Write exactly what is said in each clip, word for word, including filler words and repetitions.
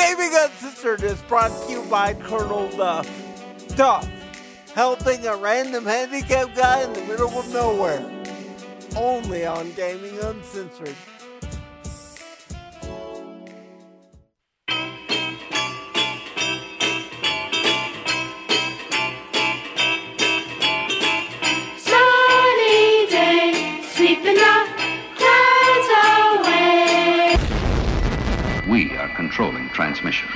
Gaming Uncensored is brought to you by Colonel Duff. Duff, helping a random handicapped guy in the middle of nowhere. Only on Gaming Uncensored. Sunny day, sweeping the clouds away. We are controlling transmission.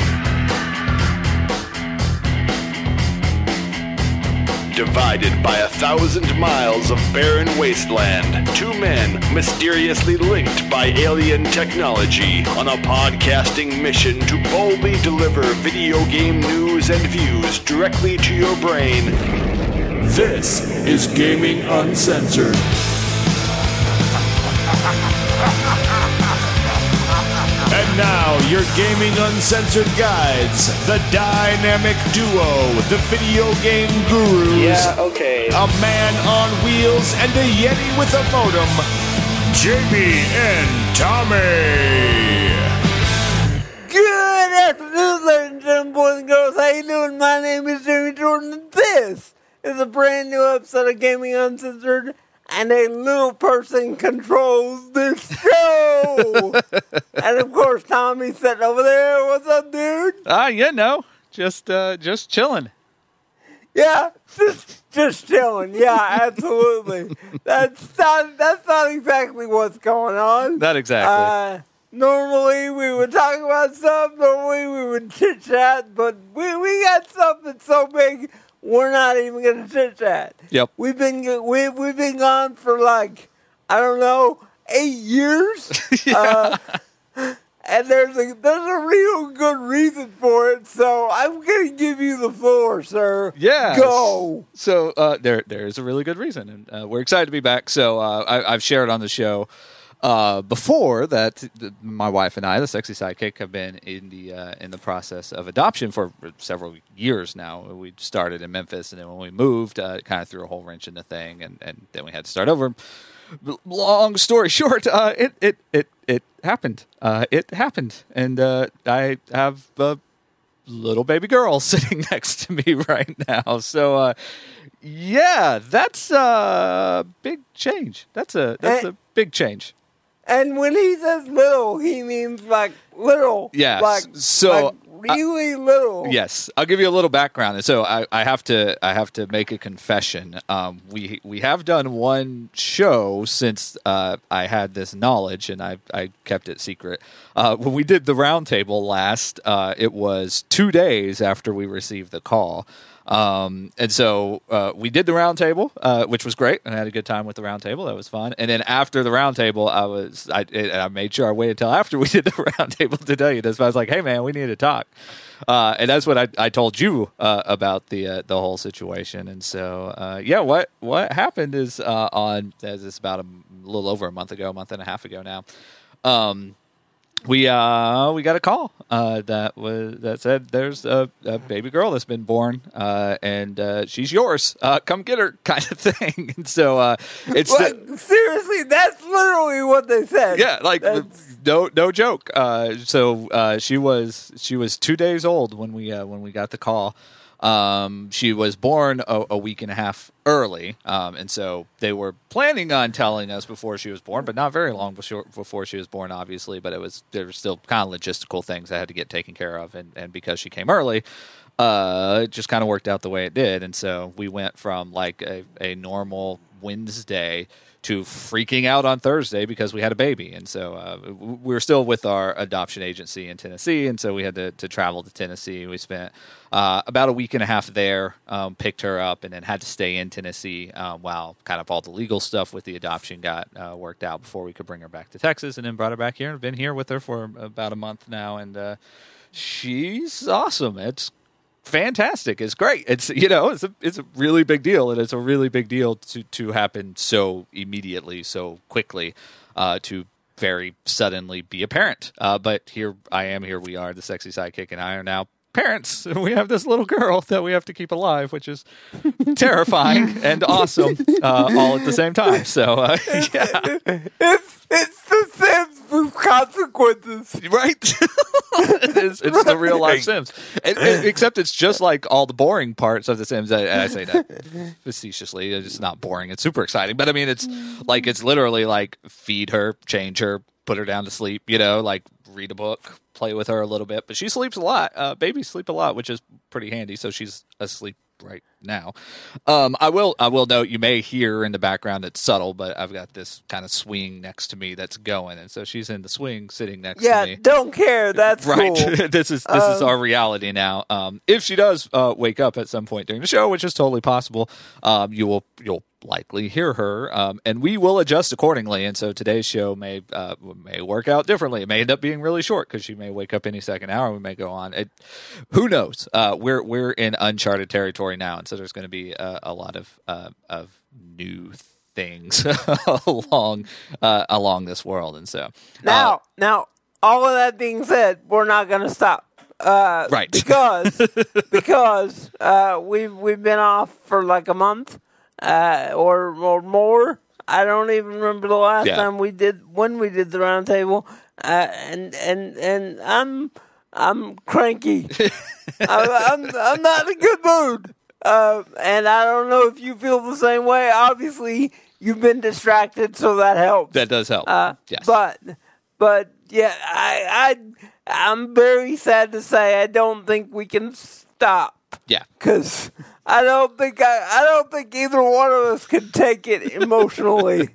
Divided by a thousand miles of barren wasteland, two men mysteriously linked by alien technology on a podcasting mission to boldly deliver video game news and views directly to your brain. This is Gaming Uncensored. And now, your Gaming Uncensored guides, the dynamic duo, the video game gurus, Yeah, okay. a man on wheels and a Yeti with a modem, Jamie and Tommy. Good afternoon, ladies and gentlemen, boys and girls. How you doing? My name is Jamie Jordan, and this is a brand new episode of Gaming Uncensored, and a little person controls this show. And of course, Tommy's sitting over there. What's up, dude? Ah, uh, you know, just uh, just chilling. Yeah, just just chilling. Yeah, absolutely. That's not that's not exactly what's going on. Not exactly. Uh, normally we would talk about stuff. Normally we would chit chat, but we we got something so big. We're not even going to chit chat. Yep. We've been we we've been gone for like I don't know eight years. Yeah. Uh, and there's a there's a real good reason for it. So I'm going to give you the floor, sir. Yeah. Go. So uh, there there is a really good reason, and uh, we're excited to be back. So uh, I, I've shared on the show uh, before that th- my wife and I, the sexy sidekick, have been in the uh, in the process of adoption for several years now. We started in Memphis, and then when we moved, uh, it kind of threw a whole wrench in the thing, and, and then we had to start over. Long story short, uh, it it it it happened. Uh, it happened, and uh, I have a little baby girl sitting next to me right now. So, uh, yeah, that's a big change. That's a that's a big change. And when he says little, he means like little. Yes. Like, So, like really little. Yes, I'll give you a little background. And so I, I have to I have to make a confession. Um, we we have done one show since uh, I had this knowledge, and I I kept it secret. Uh, when we did the roundtable last, uh, it was two days after we received the call. Um, and so uh, we did the roundtable, uh, which was great, and I had a good time with the roundtable. That was fun. And then after the roundtable, I was I, I made sure I waited until after we did the roundtable to tell you this. But I was like, "Hey, man, we need to talk," uh, and that's what I, I told you uh, about the uh, the whole situation. And so, uh, yeah, what what happened is uh, on as it's about a little over a month ago, a month and a half ago now. Um, We uh we got a call uh, that was that said there's a, a baby girl that's been born uh, and uh, she's yours. Uh, come get her, kind of thing. And so uh, it's Like, seriously, that's literally what they said. yeah, like That's- no no joke. Uh, so uh, she was she was two days old when we uh, when we got the call. Um, she was born a, a week and a half early, um, and so they were planning on telling us before she was born, but not very long before, before she was born, obviously. But it was there were still kind of logistical things that had to get taken care of, and, and because she came early, uh, it just kind of worked out the way it did. And so we went from like a, a normal Wednesday to freaking out on Thursday because we had a baby. And so uh, we were still with our adoption agency in Tennessee, and so we had to, to travel to Tennessee. We spent uh, about a week and a half there, um, picked her up, and then had to stay in Tennessee um, while kind of all the legal stuff with the adoption got uh, worked out before we could bring her back to Texas, and then brought her back here. I've been here with her for about a month now, and uh, she's awesome. It's fantastic. It's great. It's you know it's a it's a really big deal, and it's a really big deal to to happen so immediately, so quickly, uh, to very suddenly be a parent. Uh, but here I am. Here we are. The sexy sidekick and I are now parents. We have this little girl that we have to keep alive, which is terrifying and awesome uh, all at the same time. So uh, yeah, It's it's the Sims with consequences. Right? it's it's the real life Sims. And, and, except it's just like all the boring parts of the Sims. And I say that facetiously. It's not boring. It's super exciting. But I mean, it's like, it's literally like feed her, change her, put her down to sleep, you know, like read a book, play with her a little bit. But she sleeps a lot. Uh, babies sleep a lot, which is pretty handy. So she's asleep right now. Um, I will I will note, you may hear in the background, it's subtle, but I've got this kind of swing next to me that's going, and so she's in the swing sitting next Yeah, to me. don't care. That's Right. cool. this is this is our reality now. Um, if she does uh, wake up at some point during the show, which is totally possible, um, you will you'll likely hear her, um, and we will adjust accordingly. And so today's show may uh, may work out differently. It may end up being really short because she may wake up any second hour. We may go on. It, who knows? Uh, we're we're in uncharted territory now, and so there's going to be uh, a lot of uh, of new things along uh, along this world. And so Now, uh, now, all of that being said, we're not going to stop. Uh, Right. Because because uh, we've we've been off for like a month uh, or or more. I don't even remember the last Yeah. time we did when we did the round table. Uh, and and and I'm I'm cranky. I, I'm I'm not in a good mood. Uh, and I don't know if you feel the same way. Obviously, you've been distracted, so that helps. that does help. Uh, yes. But, but yeah, I, I, I'm very sad to say I don't think we can stop yeah. because I don't think I, I don't think either one of us could take it emotionally.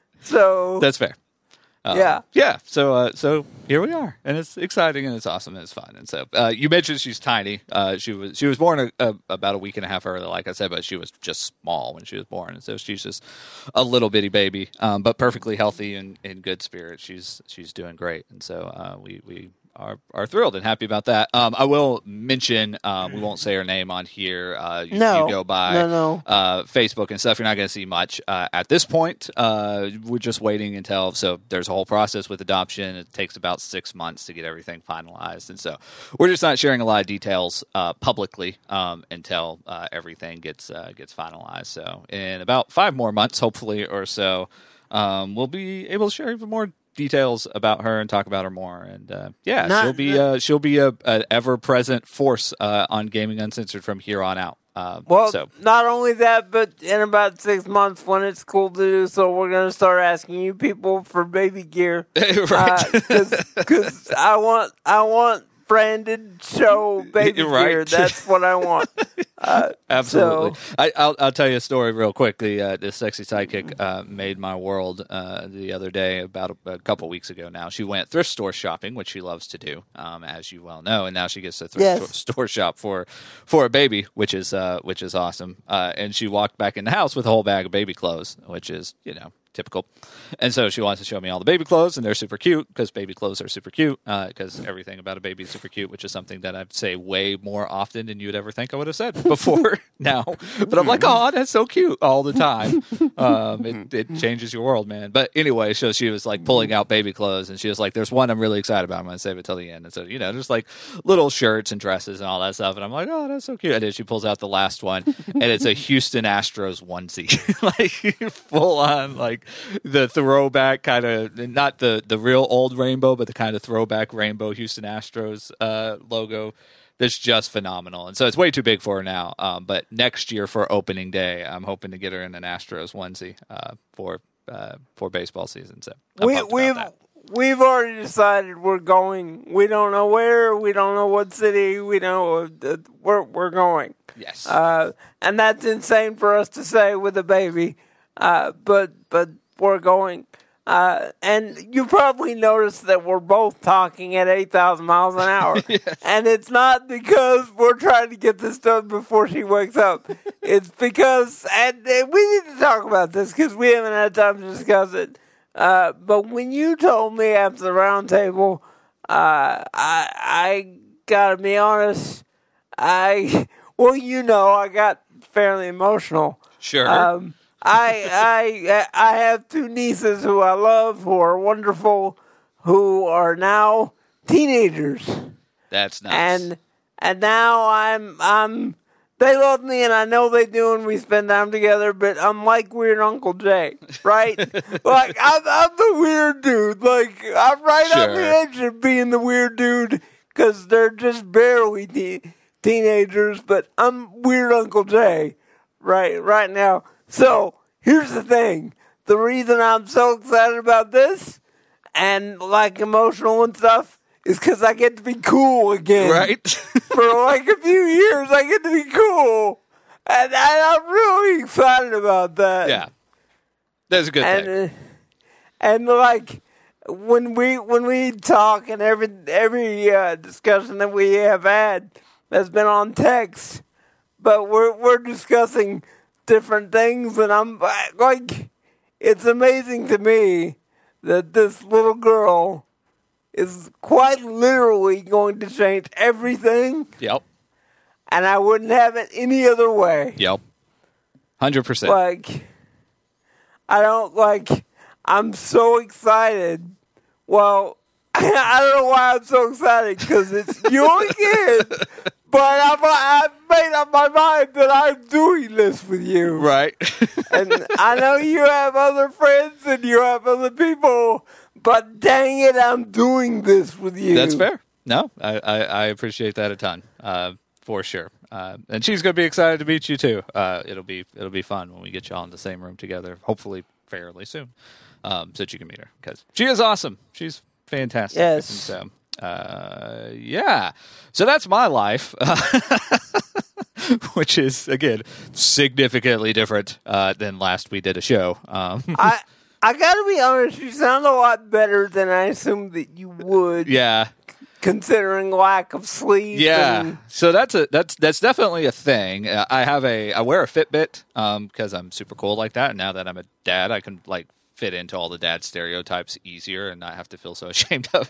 So That's fair. Uh, yeah. Yeah. So, uh, so here we are, and it's exciting and it's awesome and it's fun. And so, uh, you mentioned she's tiny. Uh, she was she was born a, a, about a week and a half early, like I said, but she was just small when she was born, and so she's just a little bitty baby, um, but perfectly healthy and in good spirit. She's she's doing great, and so uh, we we. Are, are thrilled and happy about that. Um, I will mention, um, we won't say her name on here. Uh, you, No. you go by No, no. Uh, Facebook and stuff. You're not going to see much uh, at this point. Uh, we're just waiting until, so there's a whole process with adoption. It takes about six months to get everything finalized. And so we're just not sharing a lot of details uh, publicly um, until uh, everything gets uh, gets finalized. So in about five more months, hopefully, or so, um, we'll be able to share even more details about her and talk about her more. And uh, yeah, Not- she'll be uh, she'll be a, a ever present force uh, on Gaming Uncensored from here on out. Uh, Well, so not only that, but in about six months when it's cool to do so, we're going to start asking you people for baby gear. right, Because I want, I want branded show baby Right. gear. That's what I want. Uh, absolutely. So, I, I'll I'll tell you a story real quick. The uh, the sexy sidekick uh, made my world uh, the other day, about a, a couple weeks ago now. She went thrift store shopping, which she loves to do, um, as you well know, and now she gets to thrift Yes. store, store shop for for a baby, which is uh, which is awesome. Uh, and she walked back in the house with a whole bag of baby clothes, which is, you know, typical. And so she wants to show me all the baby clothes, and they're super cute because baby clothes are super cute because everything about a baby is super cute, which is something that I'd say way more often than you'd ever think I would have said before now. But I'm like, oh, that's so cute all the time. Um, it, it changes your world, man. But anyway, so she was like pulling out baby clothes, and she was like, there's one I'm really excited about. I'm going to save it till the end. And so, you know, there's like little shirts and dresses and all that stuff. And I'm like, oh, that's so cute. And then she pulls out the last one, and it's a Houston Astros onesie, like full on, like the throwback kind of, not the, the real old rainbow, but the kind of throwback rainbow Houston Astros uh, logo. That's just phenomenal. And so it's way too big for her now. Um, but next year for opening day, I'm hoping to get her in an Astros onesie uh, for uh, for baseball season. So I'm we, pumped about we've that. we've already decided we're going. We don't know where. We don't know what city. We know uh, we're we're going. Yes. Uh, and that's insane for us to say with a baby. Uh, but but we're going. Uh, and you probably noticed that we're both talking at eight thousand miles an hour. Yes. And it's not because we're trying to get this done before she wakes up. It's because, and uh, we need to talk about this because we haven't had time to discuss it. Uh, but when you told me after the round table, uh, I, I gotta be honest, I, well, you know, I got fairly emotional. Sure. Um, I I I have two nieces who I love, who are wonderful, who are now teenagers, That's nice. and and now I'm I'm they love me, and I know they do, and we spend time together, but I'm like weird Uncle Jay, right? Like, I'm, I'm the weird dude. Like, I'm right on the Sure. edge of being the weird dude, because they're just barely te- teenagers, but I'm weird Uncle Jay right, right now. So, here's the thing. The reason I'm so excited about this, and, like, emotional and stuff, is because I get to be cool again. Right? For like a few years, I get to be cool. And, and I'm really excited about that. Yeah. That's a good And, thing. uh, and like, when we when we talk and every, every uh, discussion that we have had has been on text, but we're, we're discussing different things, and I'm like, it's amazing to me that this little girl is quite literally going to change everything, Yep. and I wouldn't have it any other way. Yep. one hundred percent. Like, I don't, like, I'm so excited. Well, I don't know why I'm so excited, because it's you again, but I've, I've made up my mind that I'm doing this with you. Right. And I know you have other friends and you have other people, but dang it, I'm doing this with you. That's fair. No, I, I, I appreciate that a ton, uh, for sure. Uh, and she's going to be excited to meet you too. Uh, it'll be it'll be fun when we get you all in the same room together. Hopefully, fairly soon, um, so that you can meet her, because she is awesome. She's fantastic. Yes. And so, uh, yeah. So that's my life, which is again significantly different uh, than last we did a show. Um, I I gotta be honest, you sound a lot better than I assumed that you would. yeah. Considering lack of sleep. Yeah, and- so that's a that's that's definitely a thing. Uh, I have a I wear a Fitbit um because I'm super cool like that. And now that I'm a dad, I can like fit into all the dad stereotypes easier and not have to feel so ashamed of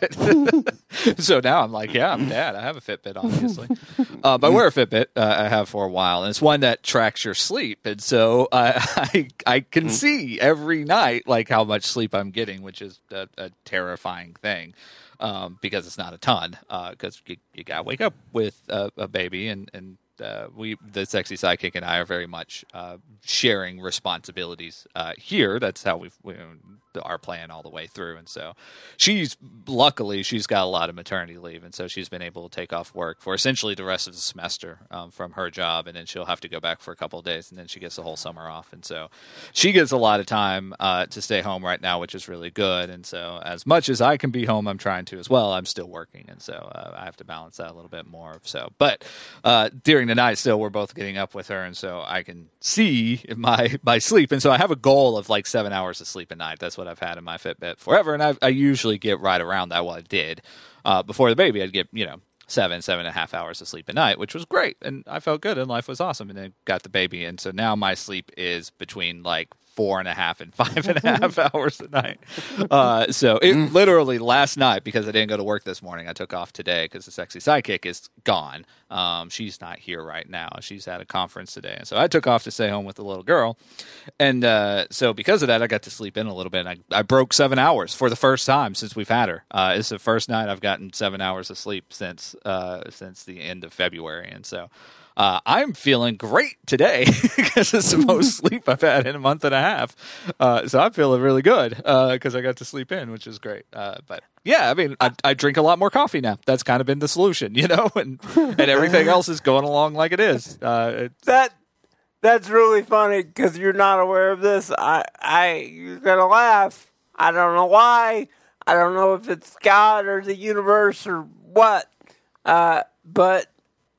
it. So now I'm like, yeah, I'm dad. I have a Fitbit, obviously. Uh, but I wear a Fitbit. Uh, I have for a while, and it's one that tracks your sleep, and so I I, I can see every night like how much sleep I'm getting, which is a, a terrifying thing. Um, because it's not a ton, because uh, you, you gotta wake up with uh, a baby, and and uh, we, the sexy sidekick, and I are very much uh, sharing responsibilities uh, here. That's how we've we, our plan all the way through, and so she's luckily she's got a lot of maternity leave, and so she's been able to take off work for essentially the rest of the semester um, from her job, and then she'll have to go back for a couple of days, and then she gets the whole summer off, and so she gets a lot of time uh, to stay home right now, which is really good. And so as much as I can be home, I'm trying to as well. I'm still working, and so uh, I have to balance that a little bit more. So, but uh, during the night, still we're both getting up with her, and so I can see my my sleep, and so I have a goal of like seven hours of sleep a night. That's what I've had in my Fitbit forever, and I, I usually get right around that. Well, I did uh, before the baby. I'd get you know seven, seven and a half hours of sleep a night, which was great, and I felt good, and life was awesome. And then got the baby, and so now my sleep is between like four and a half and five and a half hours a night. Uh, so it literally last night, because I didn't go to work this morning, I took off today because the sexy sidekick is gone. Um, she's not here right now. She's at a conference today. And so I took off to stay home with the little girl. And uh, so because of that, I got to sleep in a little bit. And I, I broke seven hours for the first time since we've had her. Uh, it's the first night I've gotten seven hours of sleep since uh, since the end of February. And so Uh, I'm feeling great today because it's the most sleep I've had in a month and a half. Uh, so I'm feeling really good because uh, I got to sleep in, which is great. Uh, but yeah, I mean, I, I drink a lot more coffee now. That's kind of been the solution, you know, and and everything else is going along like it is. Uh, it's, That that's really funny because you're not aware of this. I I you're gonna laugh. I don't know why. I don't know if it's God or the universe or what. Uh, but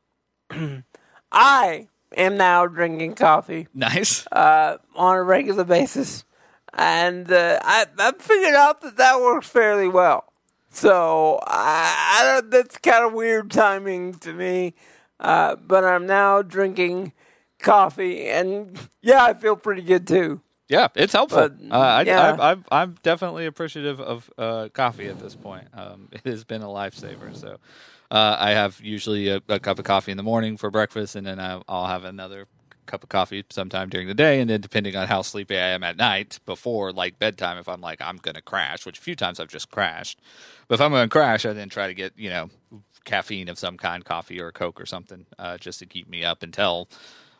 I am now drinking coffee nice. uh, on a regular basis, and uh, I I figured out that that works fairly well. So I, I don't. That's kind of weird timing to me, uh, but I'm now drinking coffee, and yeah, I feel pretty good too. Yeah, it's helpful. But, uh, I, yeah. I, I, I'm definitely appreciative of uh, coffee at this point. Um, it has been a lifesaver. So uh, I have usually a, a cup of coffee in the morning for breakfast, and then I, I'll have another cup of coffee sometime during the day, and then depending on how sleepy I am at night, before like bedtime, if I'm like I'm going to crash, which a few times I've just crashed. But if I'm going to crash, I then try to get, you know, caffeine of some kind, coffee or a Coke or something, uh, just to keep me up until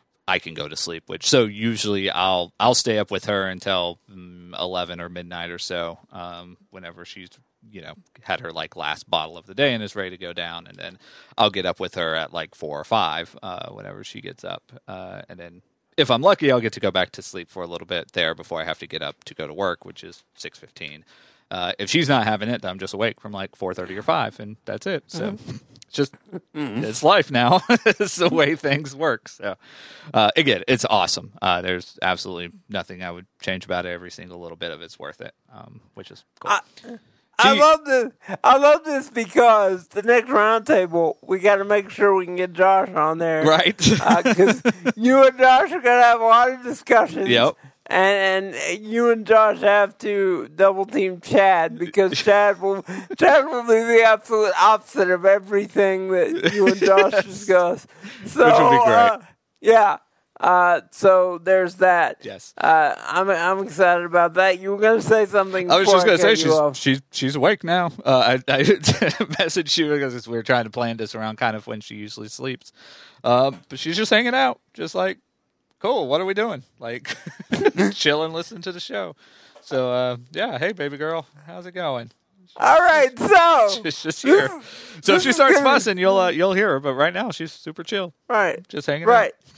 I can go to sleep. Which so usually I'll I'll stay up with her until mm, eleven or midnight or so, um, whenever she's you know had her like last bottle of the day and is ready to go down, and then I'll get up with her at like four or five, uh, whenever she gets up, uh, and then if I'm lucky, I'll get to go back to sleep for a little bit there before I have to get up to go to work, which is six fifteen. Uh, if she's not having it, I'm just awake from like four thirty or five, and that's it. So mm-hmm. it's just mm-hmm. it's life now. It's the way things work. So uh, again, it's awesome. Uh, there's absolutely nothing I would change about it. Every single little bit of it's worth it, um, which is cool. I, I love this. I love this because the next roundtable, we got to make sure we can get Josh on there, right? Because uh, you and Josh are gonna have a lot of discussions. Yep. And, and you and Josh have to double team Chad because Chad will Chad will do the absolute opposite of everything that you and Josh yes. discuss. So, which would be great. Uh, yeah. Uh, so there's that. Yes. Uh, I'm I'm excited about that. You were going to say something. I was just going to say she's off. she's she's awake now. Uh, I, I messaged you because we were trying to plan this around kind of when she usually sleeps. Uh, but she's just hanging out, just like. Cool. What are we doing? Like chilling, listening to the show. So uh, yeah. Hey, baby girl, how's it going? All right. So she's just here. So if she starts fussing, you'll uh, you'll hear her. But right now, she's super chill. Right. Just hanging right. out.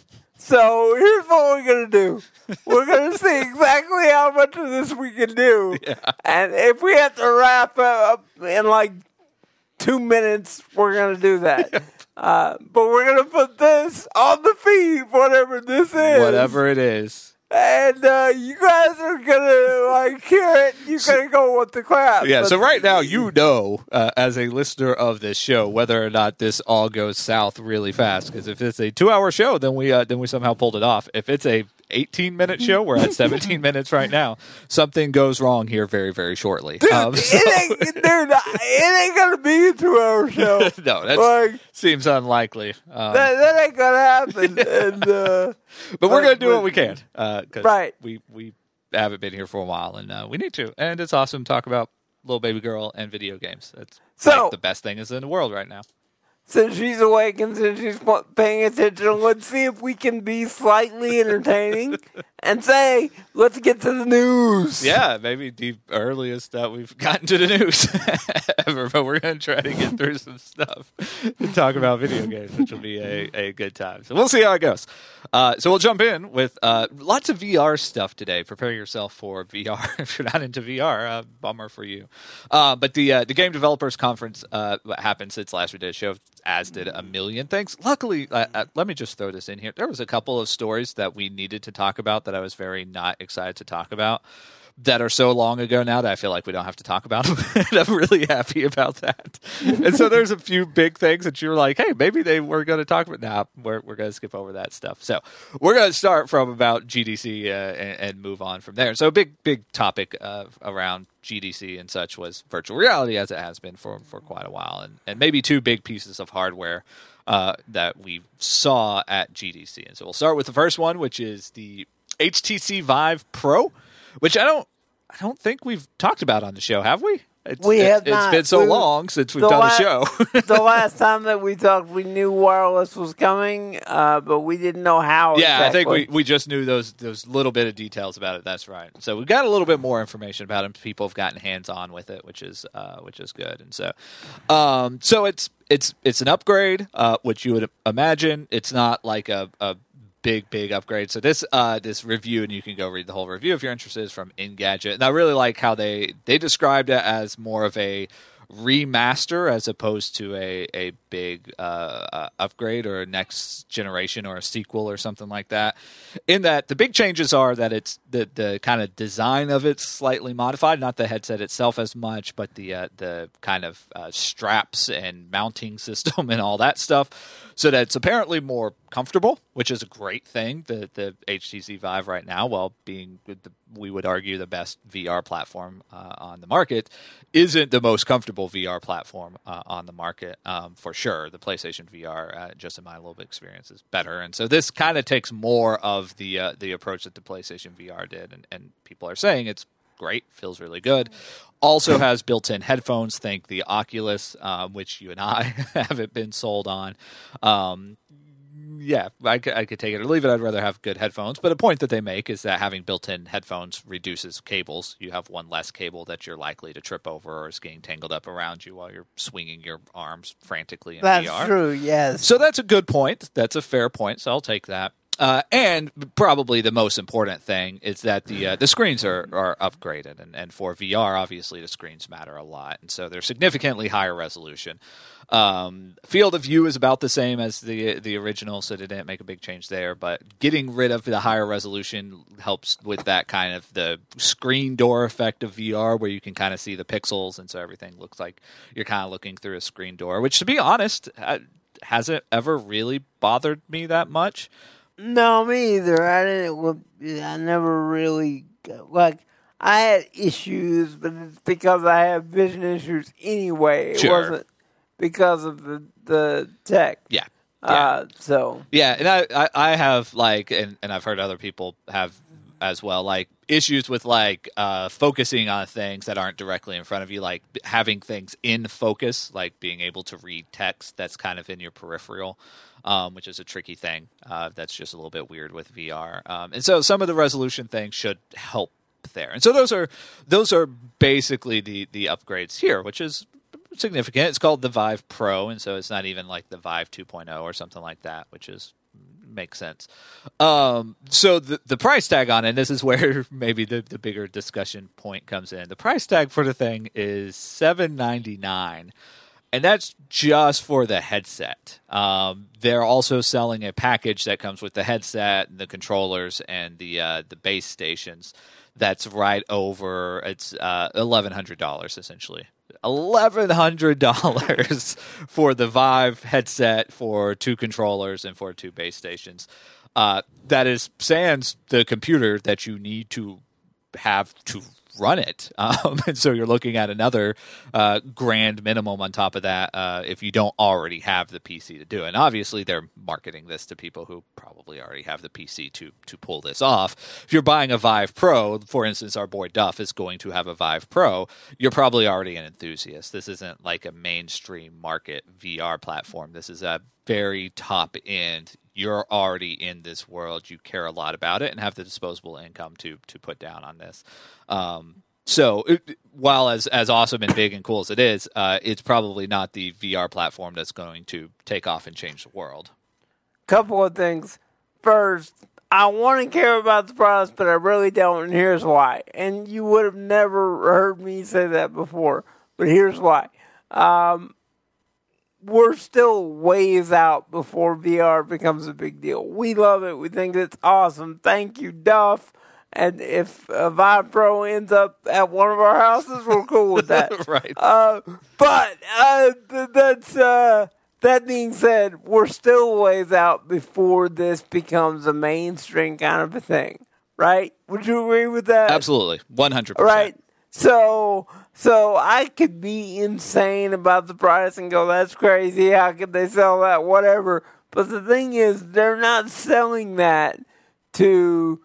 So here's what we're gonna do. We're gonna see exactly how much of this we can do, yeah. and if we have to wrap up in like two minutes, we're gonna do that. Yeah. Uh, but we're going to put this on the feed, whatever this is. Whatever it is. And uh, you guys are going to like hear it. You're going to go with the crap. Yeah, but so right now you know, uh, as a listener of this show, whether or not this all goes south really fast. Because if it's a two-hour show, then we uh, then we somehow pulled it off. If it's a eighteen-minute show, we're at seventeen minutes right now. Something goes wrong here very, very shortly. Dude, um, so. it, ain't, dude it ain't going to be a two-hour show. No, that like, seems unlikely. Um, that, that ain't going to happen. and, uh, but we're going to do what we can. Uh, right. We, we haven't been here for a while, and uh, we need to. And it's awesome to talk about Little Baby Girl and video games. That's so, like the best thing is in the world right now. Since she's awake and since she's paying attention, let's see if we can be slightly entertaining and say, let's get to the news. Yeah, maybe the earliest that we've gotten to the news ever, but we're going to try to get through some stuff and talk about video games, which will be a, a good time. So we'll see how it goes. Uh, so we'll jump in with uh, lots of V R stuff today. Prepare yourself for V R. If you're not into V R, uh, bummer for you. Uh, but the uh, the Game Developers Conference uh, happened since last we did a show, as did a million things. Luckily, uh, uh, let me just throw this in here. There was a couple of stories that we needed to talk about that I was very not excited to talk about that are so long ago now that I feel like we don't have to talk about them. And I'm really happy about that. And so there's a few big things that you're like, hey, maybe they were going to talk about. Nah, we're, we're going to skip over that stuff. So we're going to start from about G D C uh, and, and move on from there. So a big, big topic uh, around G D C and such was virtual reality, as it has been for, for quite a while. And, and maybe two big pieces of hardware uh, that we saw at G D C. And so we'll start with the first one, which is the H T C Vive Pro, which I don't I don't think we've talked about on the show, have we? It's, we have it, not. It's been so we, long since we've the done la- a show. The last time that we talked, we knew wireless was coming, uh, but we didn't know how. Yeah, exactly. I think we, we just knew those those little bit of details about it. That's right. So we got a little bit more information about it. People have gotten hands on with it, which is uh, which is good. And so, um, so it's it's it's an upgrade, uh, which you would imagine. It's not like a, a big big upgrade. So this uh this review, and you can go read the whole review if you're interested, is from Engadget, and I really like how they they described it as more of a remaster as opposed to a a big uh, uh upgrade or a next generation or a sequel or something like that. In that the big changes are that it's the the kind of design of it's slightly modified, not the headset itself as much, but the uh, the kind of uh, straps and mounting system and all that stuff, so that it's apparently more comfortable, which is a great thing. The the H T C Vive right now, while being the, we would argue the best V R platform uh, on the market, isn't the most comfortable V R platform uh, on the market, um, for sure. The PlayStation V R, uh, just in my little bit experience, is better, and so this kind of takes more of the uh, the approach that the PlayStation V R did, and, and people are saying it's great, feels really good. Also has built-in headphones. Think the Oculus, um, which you and I haven't been sold on. Um, yeah, I could, I could take it or leave it. I'd rather have good headphones. But a point that they make is that having built-in headphones reduces cables. You have one less cable that you're likely to trip over or is getting tangled up around you while you're swinging your arms frantically in That's V R. true, yes. So that's a good point. That's a fair point, so I'll take that. Uh, and probably the most important thing is that the uh, the screens are, are upgraded. And, and for V R, obviously, the screens matter a lot. And so they're significantly higher resolution. Um, field of view is about the same as the the original, so they didn't make a big change there. But getting rid of the higher resolution helps with that kind of the screen door effect of V R, where you can kind of see the pixels. And so everything looks like you're kind of looking through a screen door, which, to be honest, uh, hasn't ever really bothered me that much. No, me either. I didn't. I never really like. I had issues, but it's because I have vision issues anyway. It Sure. wasn't because of the the tech. Yeah. Uh, so Yeah, and I, I, I have like, and, and I've heard other people have as well, like issues with like uh, focusing on things that aren't directly in front of you, like having things in focus, like being able to read text that's kind of in your peripheral, um, which is a tricky thing. Uh, that's just a little bit weird with V R. Um, and so some of the resolution things should help there. And so those are those are basically the the upgrades here, which is significant. It's called the Vive Pro, and so it's not even like the Vive two point oh or something like that, which is makes sense. Um, so the the price tag on it, and this is where maybe the, the bigger discussion point comes in. The price tag for the thing is seven ninety-nine, and that's just for the headset. Um, they're also selling a package that comes with the headset, the controllers, and the uh, the base stations. That's right over. It's uh, eleven hundred dollars essentially. eleven hundred dollars for the Vive headset, for two controllers, and for two base stations. Uh, that is sans the computer that you need to have to run it. Um, and so you're looking at another uh, grand minimum on top of that uh, if you don't already have the P C to do it. And obviously they're marketing this to people who probably already have the P C to to pull this off. If you're buying a Vive Pro, for instance, our boy Duff is going to have a Vive Pro, you're probably already an enthusiast. This isn't like a mainstream market V R platform. This is a very top end. You're already in this world. You care a lot about it and have the disposable income to to put down on this. Um, so it, while as, as awesome and big and cool as it is, uh, it's probably not the V R platform that's going to take off and change the world. Couple of things. First, I want to care about the price, but I really don't, and here's why. And you would have never heard me say that before, but here's why. Um, we're still ways out before V R becomes a big deal. We love it. We think it's awesome. Thank you, Duff. And if a Vive Pro ends up at one of our houses, we're cool with that. Right. Uh, but uh, th- that's uh, that being said, we're still ways out before this becomes a mainstream kind of a thing, right? Would you agree with that? Absolutely, one hundred percent. Right. So, so I could be insane about the price and go, "That's crazy. How could they sell that? Whatever." But the thing is, they're not selling that to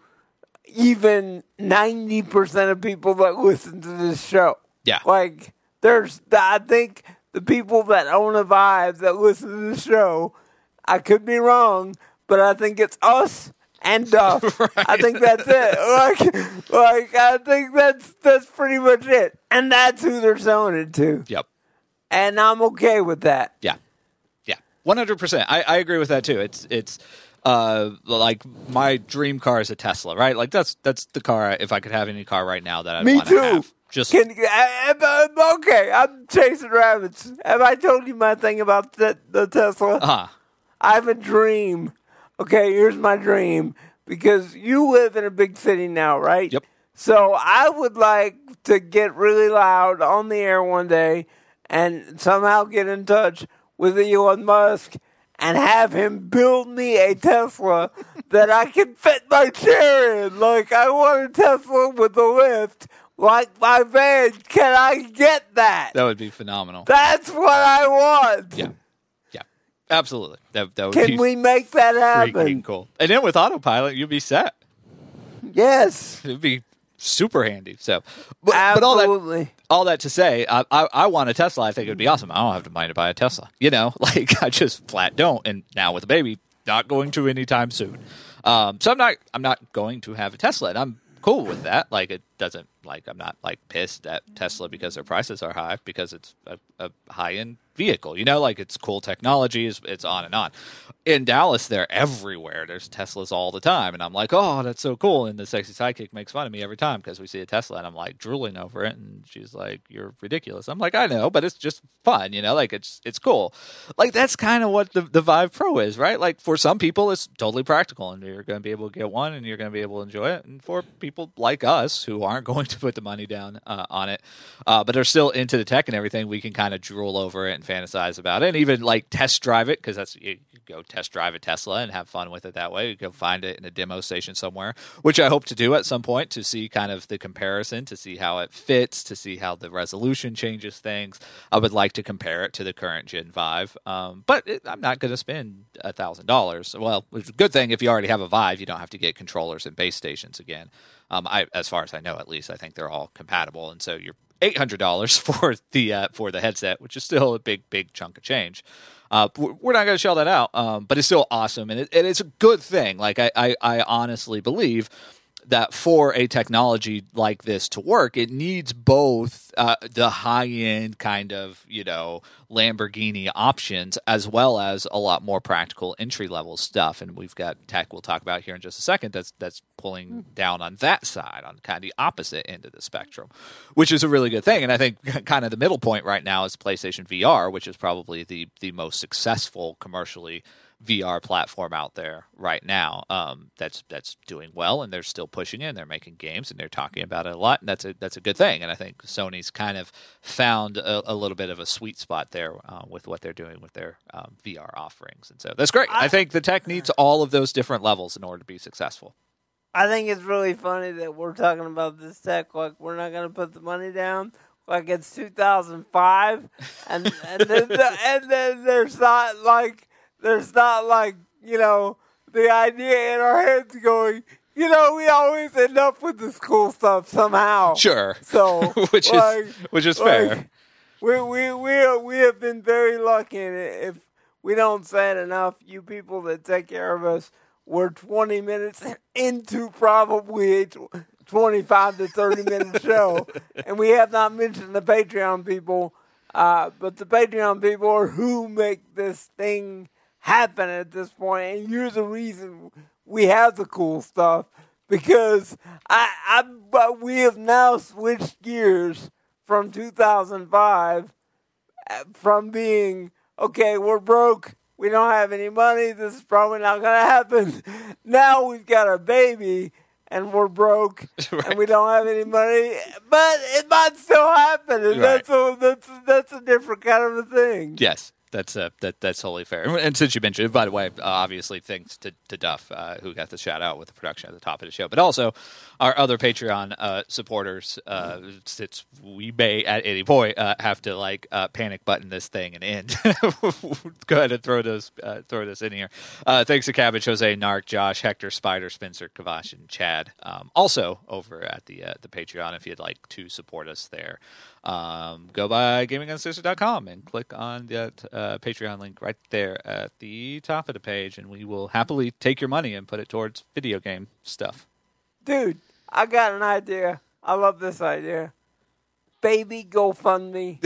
even ninety percent of people that listen to this show. Yeah. Like, there's, I think the people that own a Vive that listen to the show, I could be wrong, but I think it's us and Duff. Right. I think that's it. Like, like, I think that's, that's pretty much it. And that's who they're selling it to. Yep. And I'm okay with that. Yeah. Yeah. one hundred percent. I, I agree with that too. It's, it's, Uh, like my dream car is a Tesla, right? Like that's that's the car. If I could have any car right now that I'd Me want too. to have, just Can, I, I, okay, I'm chasing rabbits. Have I told you my thing about the, the Tesla? uh I have a dream. Okay, here's my dream. Because you live in a big city now, right? Yep. So I would like to get really loud on the air one day and somehow get in touch with Elon Musk and have him build me a Tesla that I can fit my chair in. Like, I want a Tesla with a lift, like my van. Can I get that? that would be phenomenal. That's what I want. Yeah, yeah, absolutely. That that would Can be we make that freaking happen? cool. And then with autopilot, you'd be set. Yes. It'd be super handy. So, but, but all that Absolutely. all that to say, I, I I want a Tesla. I think it would be awesome. I don't have the money to buy a Tesla. You know, like I just flat don't. And now with a baby, not going to anytime soon. Um, so I'm not I'm not going to have a Tesla, and I'm cool with that. Like it doesn't like I'm not like pissed at Tesla because their prices are high, because it's a, a high end vehicle. You know, like it's cool technology. It's, it's on and on. In Dallas, they're everywhere. There's Teslas all the time, and I'm like, oh, that's so cool. And the sexy sidekick makes fun of me every time because we see a Tesla, and I'm like drooling over it, and she's like, "You're ridiculous." I'm like, I know, but it's just fun, you know. Like it's it's cool. Like that's kind of what the the Vive Pro is, right? Like for some people, it's totally practical, and you're going to be able to get one, and you're going to be able to enjoy it. And for people like us who aren't going to put the money down uh, on it, uh, but are still into the tech and everything, we can kind of drool over it and fantasize about it, and even like test drive it, because that's you, you go test drive a Tesla and have fun with it that way. You go find it in a demo station somewhere, which I hope to do at some point to see kind of the comparison, to see how it fits, to see how the resolution changes things. I would like to compare it to the current Gen Vive, um, but it, I'm not going to spend a thousand dollars. Well, it's a good thing if you already have a Vive, you don't have to get controllers and base stations again. Um, I, as far as I know, at least, I think they're all compatible, and so you're eight hundred dollars for the uh, for the headset, which is still a big, big chunk of change. Uh, we're not going to shell that out, um, but it's still awesome, and it, it, it's a good thing. Like I, I, I honestly believe that for a technology like this to work, it needs both uh, the high-end kind of, you know, Lamborghini options as well as a lot more practical entry-level stuff. And we've got tech we'll talk about here in just a second that's that's pulling down on that side, on kind of the opposite end of the spectrum, which is a really good thing. And I think kind of the middle point right now is PlayStation V R, which is probably the the most successful commercially V R platform out there right now. Um, that's that's doing well, and they're still pushing it, and they're making games, and they're talking about it a lot, and that's a that's a good thing. And I think Sony's kind of found a, a little bit of a sweet spot there uh, with what they're doing with their um, V R offerings, and so that's great. I, I think the tech needs all of those different levels in order to be successful. I think it's really funny that we're talking about this tech like we're not going to put the money down. Like it's two thousand five, and and then the, and then there's not like. There's not like, you know, the idea in our heads going, you know, we always end up with this cool stuff somehow. Sure. So, which like, is which is like, fair. We we we we have been very lucky, and if we don't say it enough, you people that take care of us, we're twenty minutes into probably a twenty-five to thirty minute show, and we have not mentioned the Patreon people, uh, but the Patreon people are who make this thing happen at this point, and you're the reason we have the cool stuff, because I, I but we have now switched gears from two thousand five, from being okay, we're broke, we don't have any money, this is probably not going to happen. Now we've got a baby and we're broke right. and we don't have any money, but it might still happen, and right. that's a, that's that's a different kind of a thing. Yes. That's uh, that that's totally fair. And since you mentioned it, by the way, uh, obviously thanks to, to Duff, uh, who got the shout out with the production at the top of the show, but also our other Patreon uh, supporters. Uh, since we may at any point uh, have to like uh, panic button this thing and end. Go ahead and throw those uh, throw this in here. Uh, thanks to Cabbage, Jose, Narc, Josh, Hector, Spider, Spencer, Kavash, and Chad. Um, also over at the uh, the Patreon, if you'd like to support us there. Um, go by gaming uncensored dot com and click on that uh, Patreon link right there at the top of the page, and we will happily take your money and put it towards video game stuff. Dude, I got an idea. I love this idea. Baby GoFundMe.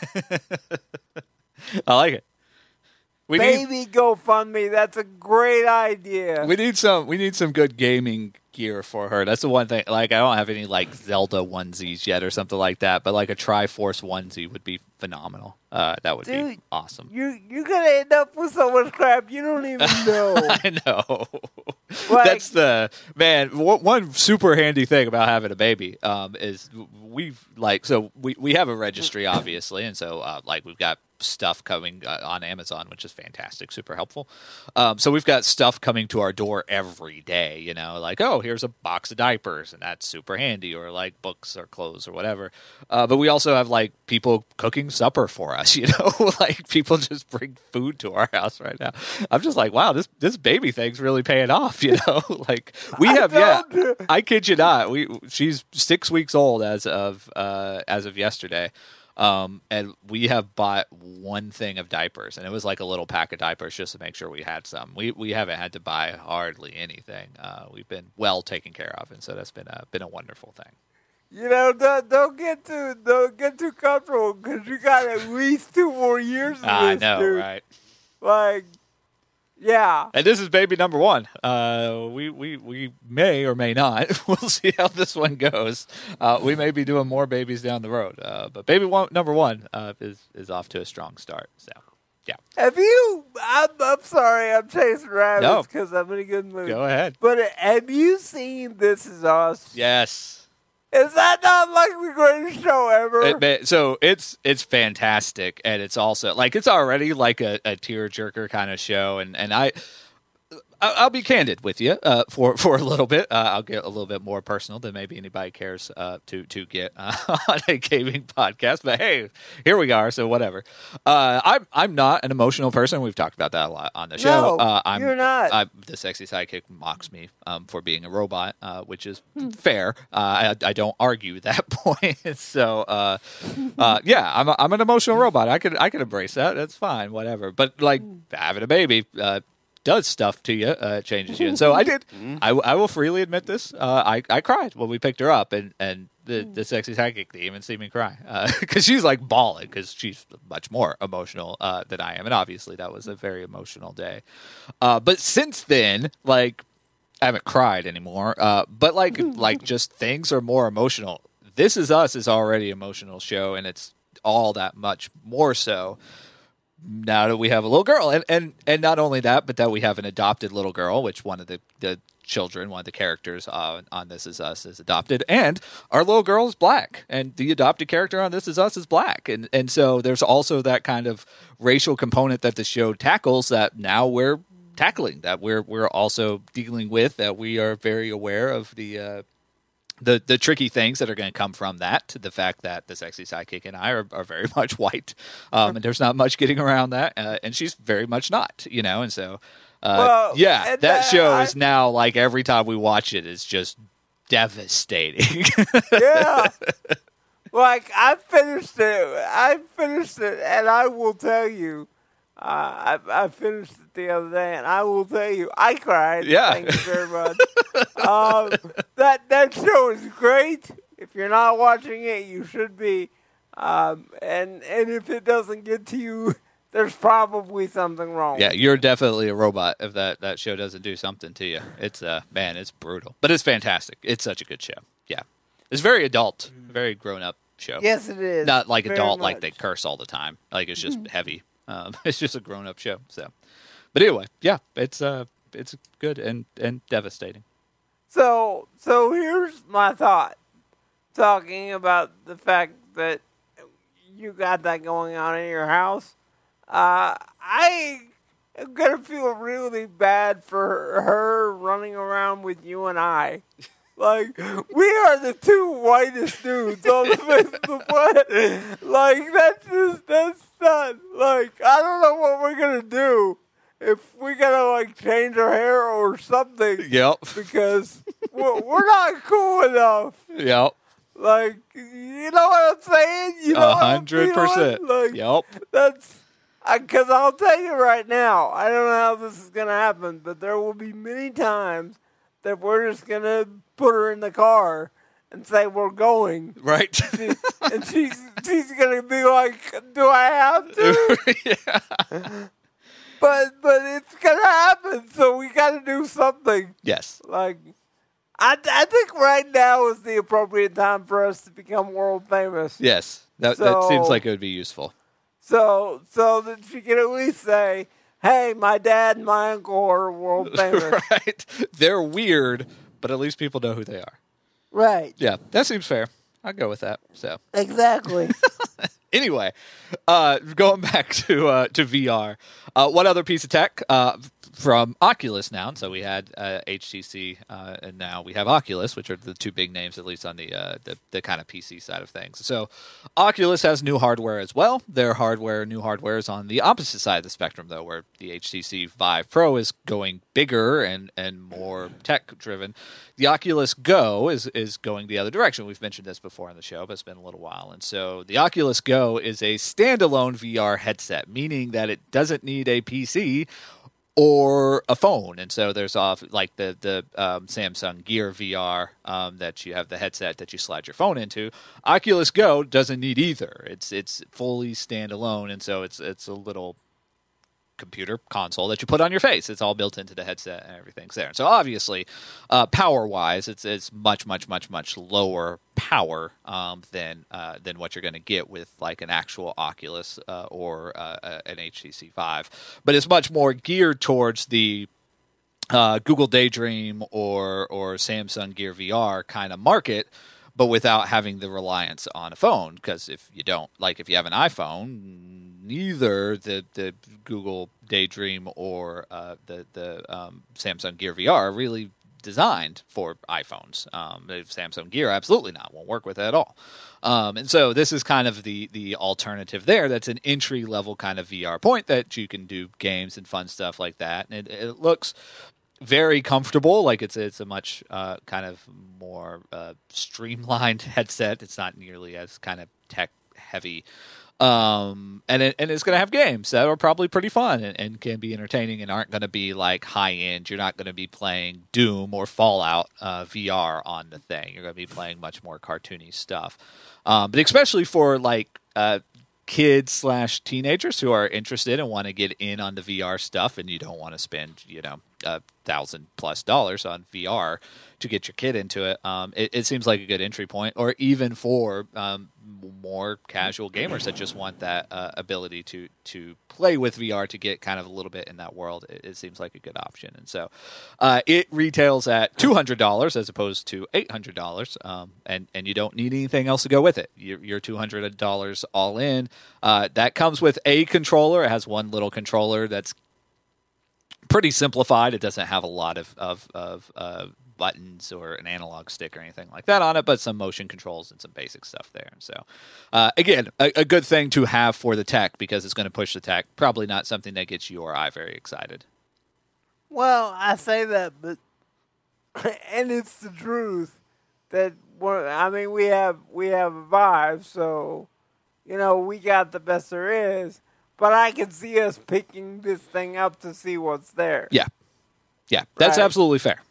I like it. We Baby need, GoFundMe. That's a great idea. We need some. We need some good gaming gear for her. That's the one thing. Like, I don't have any like Zelda onesies yet or something like that, but like a Triforce onesie would be phenomenal. Uh, that would Dude, be awesome. You you're gonna end up with so much crap you don't even know. I know. Like, That's the man. W- one super handy thing about having a baby um, is we've like so we we have a registry obviously, and so uh, like we've got stuff coming uh, on Amazon, which is fantastic, super helpful. Um, so we've got stuff coming to our door every day, you know, like, oh, here's a box of diapers, and that's super handy, or like books or clothes or whatever. Uh, but we also have like people cooking bring supper for us, you know? Like, people just bring food to our house right now. I'm just like, wow, this this baby thing's really paying off, you know? Like, we have, yeah, I kid you not, we she's six weeks old as of uh, as of yesterday. Um, and we have bought one thing of diapers, and it was like a little pack of diapers just to make sure we had some. We we haven't had to buy hardly anything. Uh, we've been well taken care of, and so that's been a been a wonderful thing. You know, don't, don't get too don't get too comfortable because you got at least two more years of this. I know, dude. right? Like, yeah. And this is baby number one. Uh, we, we, we may or may not. We'll see how this one goes. Uh, we may be doing more babies down the road. Uh, but baby one, number one uh, is, is off to a strong start. So, yeah. Have you, I'm, I'm sorry, I'm chasing No. rabbits because I'm in a good mood. Go ahead. But have you seen This Is Us? Yes. Is that not like the greatest show ever? It, ma- so it's it's fantastic, and it's also like it's already like a, a tearjerker kind of show, and and I. I- I'll be candid with you uh, for for a little bit. Uh, I'll get a little bit more personal than maybe anybody cares uh, to to get uh, on a gaming podcast. But hey, here we are. So whatever. Uh, I'm I'm not an emotional person. We've talked about that a lot on the show. No, uh, I'm, you're not. I'm, the sexy sidekick mocks me um, for being a robot, uh, which is fair. Uh, I, I don't argue that point. so uh, uh, yeah, I'm a, I'm an emotional robot. I could I could embrace that. That's fine. Whatever. But like having a baby. Uh, does stuff to you, uh, changes you. And so I did. I, I will freely admit this. Uh, I, I cried when we picked her up, and, and the, the sexy psychic didn't even see me cry. Because she's like bawling, because she's much more emotional uh, than I am. And obviously that was a very emotional day. Uh, but since then, like, I haven't cried anymore. Uh, but like, like just things are more emotional. This Is Us is already an emotional show, and it's all that much more so now that we have a little girl. And, and and not only that, but that we have an adopted little girl, which one of the, the children, one of the characters uh, on This Is Us is adopted. And our little girl is black. And the adopted character on This Is Us is black. And, and so there's also that kind of racial component that the show tackles that now we're tackling, that we're we're also dealing with, that we are very aware of the uh, the the tricky things that are going to come from that, the fact that the sexy sidekick and I are, are very much white, um, and there's not much getting around that, uh, and she's very much not, you know, and so, uh, Well, yeah, and that that- show I- is now, like, every time we watch it, is just devastating. Yeah. Like, I finished it. I finished it, and I will tell you, uh, I, I finished it the other day, and I will tell you, I cried. Yeah. Thank you very much. um, that, that show is great. If you're not watching it, you should be. Um, and, and if it doesn't get to you, there's probably something wrong. Yeah, you're definitely a robot if that, that show doesn't do something to you. It's, uh, man, it's brutal. But it's fantastic. It's such a good show. Yeah. It's very adult, very grown-up show. Yes, it is. Not like Very adult, like much. they curse all the time. Like, it's just heavy. Um, it's just a grown-up show. So, but anyway, yeah, it's uh, it's good and, and devastating. So, so here's my thought. Talking about the fact that you got that going on in your house, uh, I am gonna feel really bad for her running around with you and I. Like, we are the two whitest dudes on the face of the planet. Like, that's just, that's not, like, I don't know what we're gonna do. If we gotta, like, change our hair or something. Yep. Because we're, we're not cool enough. Yep. Like, you know what I'm saying? You know A what I'm hundred percent. feeling? Like, Yep. that's, because I'll tell you right now, I don't know how this is going to happen, but there will be many times that we're just going to put her in the car and say we're going. Right. She- and she's, she's going to be like, do I have to? Yeah. But, but it's going to happen, so we got to do something. Yes. Like, I, I think right now is the appropriate time for us to become world famous. Yes. That, that seems So- like it would be useful. So, so that she can at least say, "Hey, my dad and my uncle are world famous." Right. They're weird, but at least people know who they are. Right. Yeah, that seems fair. I'll go with that. So. Exactly. Anyway, uh, going back to uh, to V R, uh, one other piece of tech. Uh, from Oculus now. And so we had uh, H T C, uh, and now we have Oculus, which are the two big names, at least on the, uh, the the kind of P C side of things. So Oculus has new hardware as well. Their hardware, new hardware is on the opposite side of the spectrum, though, where the H T C Vive Pro is going bigger and, and more tech-driven. The Oculus Go is, is going the other direction. We've mentioned this before on the show, but it's been a little while. And so the Oculus Go is a standalone V R headset, meaning that it doesn't need a P C or a phone. And so there's off like the the um, Samsung Gear V R um, that you have the headset that you slide your phone into. Oculus Go doesn't need either. It's it's fully standalone, and so it's it's a little computer console that you put on your face. It's all built into the headset and everything's there. So obviously, uh, power-wise, it's it's much much much much lower power um, than uh, than what you're going to get with like an actual Oculus uh, or uh, an H T C Vive. But it's much more geared towards the uh, Google Daydream or or Samsung Gear V R kind of market, but without having the reliance on a phone. Because if you don't, like if you have an iPhone, neither the, the Google Daydream or uh, the, the um, Samsung Gear V R are really designed for iPhones. Um, the Samsung Gear, absolutely not. Won't work with it at all. Um, and so this is kind of the, the alternative there. That's an entry-level kind of V R point that you can do games and fun stuff like that. And it, it looks very comfortable. Like it's it's a much uh, kind of more uh, streamlined headset. It's not nearly as kind of tech heavy, um, and it, and it's going to have games that are probably pretty fun and, and can be entertaining and aren't going to be like high end. You're not going to be playing Doom or Fallout uh, V R on the thing. You're going to be playing much more cartoony stuff, um, but especially for like uh, kids slash teenagers who are interested and want to get in on the V R stuff, and you don't want to spend you know a thousand plus dollars on V R to get your kid into it. Um, it, it seems like a good entry point, or even for um, more casual gamers that just want that uh, ability to to play with V R to get kind of a little bit in that world. It, it seems like a good option, and so uh, it retails at two hundred dollars as opposed to eight hundred dollars, um, and and you don't need anything else to go with it. You're, you're two hundred dollars all in. Uh, that comes with a controller. It has one little controller that's pretty simplified. It doesn't have a lot of of, of uh, buttons or an analog stick or anything like that on it, but some motion controls and some basic stuff there. So, uh, again, a, a good thing to have for the tech because it's going to push the tech. Probably not something that gets you or I very excited. Well, I say that, but and it's the truth that we're, I mean we have we have a Vive, so you know we got the best there is. But I can see us picking this thing up to see what's there. Yeah. Yeah, that's right? absolutely fair.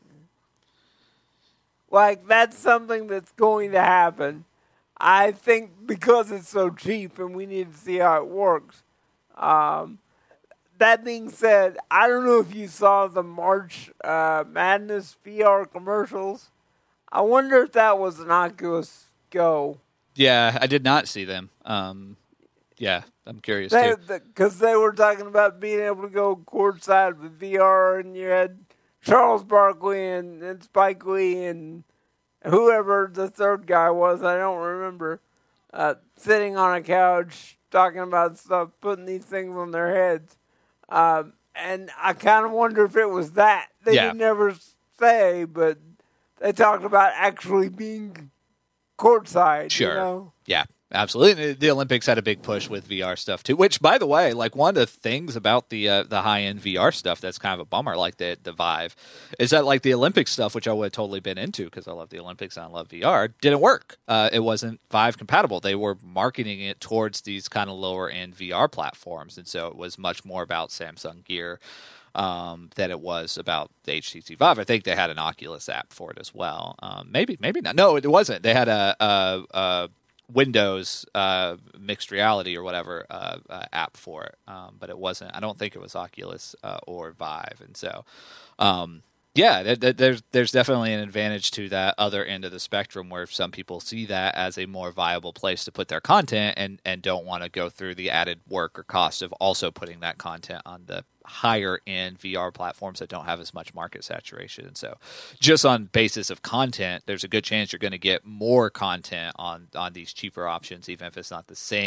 Like, that's something that's going to happen. I think because it's so cheap and we need to see how it works. Um, that being said, I don't know if you saw the March uh, Madness V R commercials. I wonder if that was an Oculus Go. Yeah, I did not see them. Um, yeah, I'm curious too. Because they, they were talking about being able to go courtside with V R, and you had Charles Barkley and, and Spike Lee and whoever the third guy was, I don't remember, uh, sitting on a couch talking about stuff, putting these things on their heads. Um, and I kind of wonder if it was that. They yeah. did never say, but they talked about actually being courtside. Sure. You know? Yeah. Absolutely. The Olympics had a big push with V R stuff too, which, by the way, like one of the things about the uh, the high-end V R stuff that's kind of a bummer, like the the Vive, is that like the Olympic stuff, which I would have totally been into because I love the Olympics and I love V R, didn't work. Uh, it wasn't Vive compatible. They were marketing it towards these kind of lower-end V R platforms, and so it was much more about Samsung Gear um, than it was about the H T C Vive. I think they had an Oculus app for it as well. Um, maybe, maybe not. No, it wasn't. They had a... a, a Windows uh, mixed reality or whatever uh, uh, app for it, um, but it wasn't. I don't think it was Oculus uh, or Vive, and so um, yeah, th- th- there's there's definitely an advantage to that other end of the spectrum where some people see that as a more viable place to put their content and and don't want to go through the added work or cost of also putting that content on the higher end V R platforms that don't have as much market saturation. And so just on basis of content, there's a good chance you're going to get more content on, on these cheaper options, even if it's not the same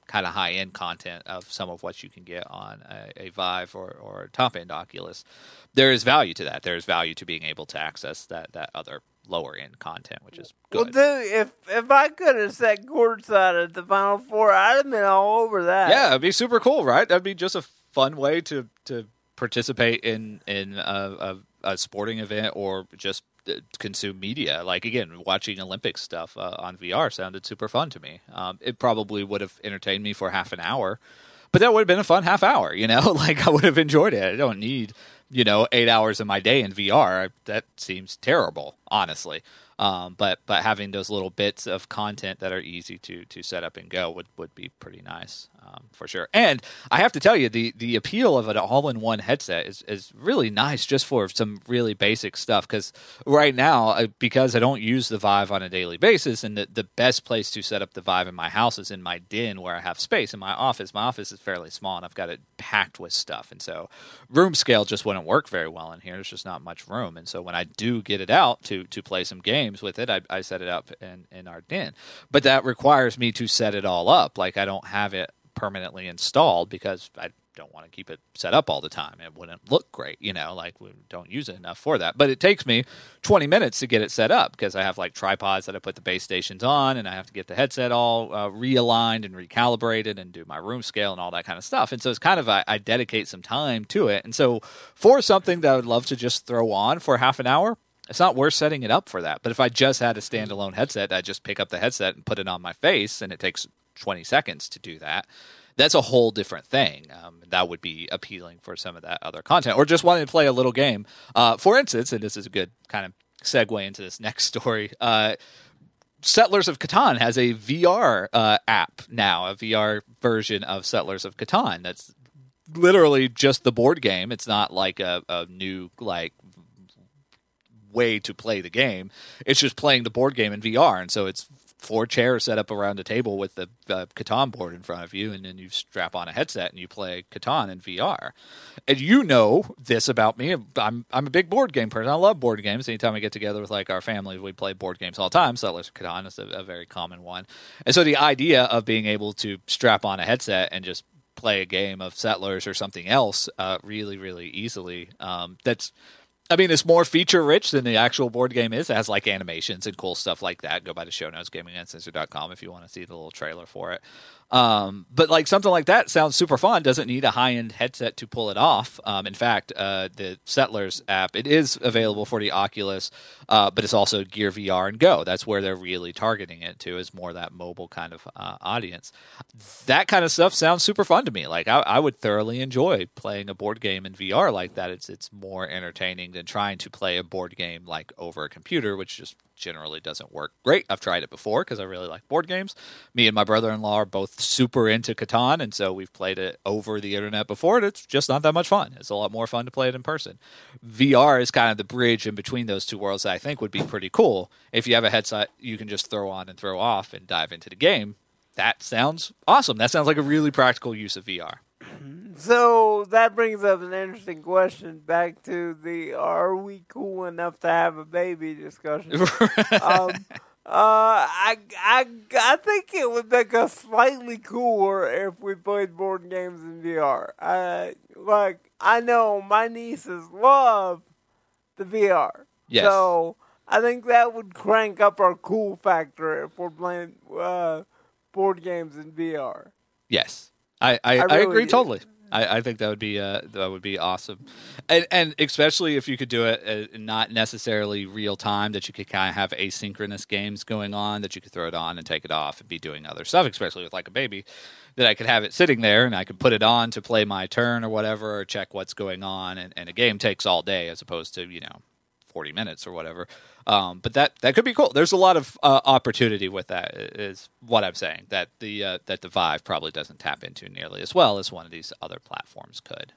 kind of high-end content of some of what you can get on a, a Vive or, or a top-end Oculus, there is value to that. There is value to being able to access that, that other lower-end content, which is good. Well, dude, if, if I could have sat courtside at the Final Four, I'd have been all over that. Yeah, it'd be super cool, right? That'd be just a fun way to, to participate in, in a, a, a sporting event or just consume media. Like, again, watching Olympic stuff uh, on V R sounded super fun to me. Um, it probably would have entertained me for half an hour, but that would have been a fun half hour, you know? Like, I would have enjoyed it. I don't need, you know, eight hours of my day in V R. That seems terrible, honestly. Um, but but having those little bits of content that are easy to to set up and go would, would be pretty nice, um, for sure. And I have to tell you, the the appeal of an all-in-one headset is, is really nice just for some really basic stuff. Because right now, because I don't use the Vive on a daily basis, and the, the best place to set up the Vive in my house is in my den where I have space. In my office, my office is fairly small, and I've got it packed with stuff. And so room scale just wouldn't work very well in here. There's just not much room. And so when I do get it out to to play some games with it, I, I set it up in, in our den. But that requires me to set it all up. Like, I don't have it permanently installed because I don't want to keep it set up all the time. It wouldn't look great, you know, like we don't use it enough for that. But it takes me twenty minutes to get it set up because I have like tripods that I put the base stations on, and I have to get the headset all uh, realigned and recalibrated and do my room scale and all that kind of stuff. And so it's kind of, I, I dedicate some time to it. And so for something that I would love to just throw on for half an hour, it's not worth setting it up for that. But if I just had a standalone headset, I just pick up the headset and put it on my face, and it takes twenty seconds to do that. That's a whole different thing. Um, that would be appealing for some of that other content, or just wanting to play a little game. Uh, for instance, and this is a good kind of segue into this next story, uh, Settlers of Catan has a V R uh, app now, a V R version of Settlers of Catan. That's literally just the board game. It's not like a, a new, like, way to play the game. It's just playing the board game in V R, and so it's four chairs set up around a table with the uh, Catan board in front of you, and then you strap on a headset and you play Catan in V R. And you know this about me. I'm I'm a big board game person. I love board games. Anytime we get together with like our family, we play board games all the time. Settlers of Catan is a, a very common one. And so the idea of being able to strap on a headset and just play a game of Settlers or something else uh, really, really easily, um, that's I mean, it's more feature-rich than the actual board game is. It has, like, animations and cool stuff like that. Go by the show notes, gaming uncensored dot com, if you want to see the little trailer for it. Um, but, like, something like that sounds super fun. Doesn't need a high-end headset to pull it off. Um, in fact, uh, the Settlers app, it is available for the Oculus, uh, but it's also Gear V R and Go. That's where they're really targeting it to, is more that mobile kind of uh, audience. That kind of stuff sounds super fun to me. Like, I, I would thoroughly enjoy playing a board game in V R like that. It's it's more entertaining than trying to play a board game like over a computer, which just generally doesn't work great. I've tried it before because I really like board games. Me and my brother-in-law are both super into Catan, and so we've played it over the internet before, and it's just not that much fun. It's a lot more fun to play it in person. V R is kind of the bridge in between those two worlds that I think would be pretty cool. If you have a headset you can just throw on and throw off and dive into the game, that sounds awesome. That sounds like a really practical use of V R. So that brings up an interesting question back to the are we cool enough to have a baby discussion. um, uh, I, I, I think it would make us slightly cooler if we played board games in V R. I, like, I know my nieces love the V R. Yes. So I think that would crank up our cool factor if we're playing uh, board games in V R. Yes. I, I, I, I really agree do. totally. I, I think that would be uh, that would be awesome, and and especially if you could do it uh, not necessarily real time, that you could kind of have asynchronous games going on, that you could throw it on and take it off and be doing other stuff, especially with like a baby, that I could have it sitting there and I could put it on to play my turn or whatever, or check what's going on, and, and a game takes all day as opposed to, you know, forty minutes or whatever. Um, but that, that could be cool. There's a lot of uh, opportunity with that, is what I'm saying, that the uh, that the Vive probably doesn't tap into nearly as well as one of these other platforms could.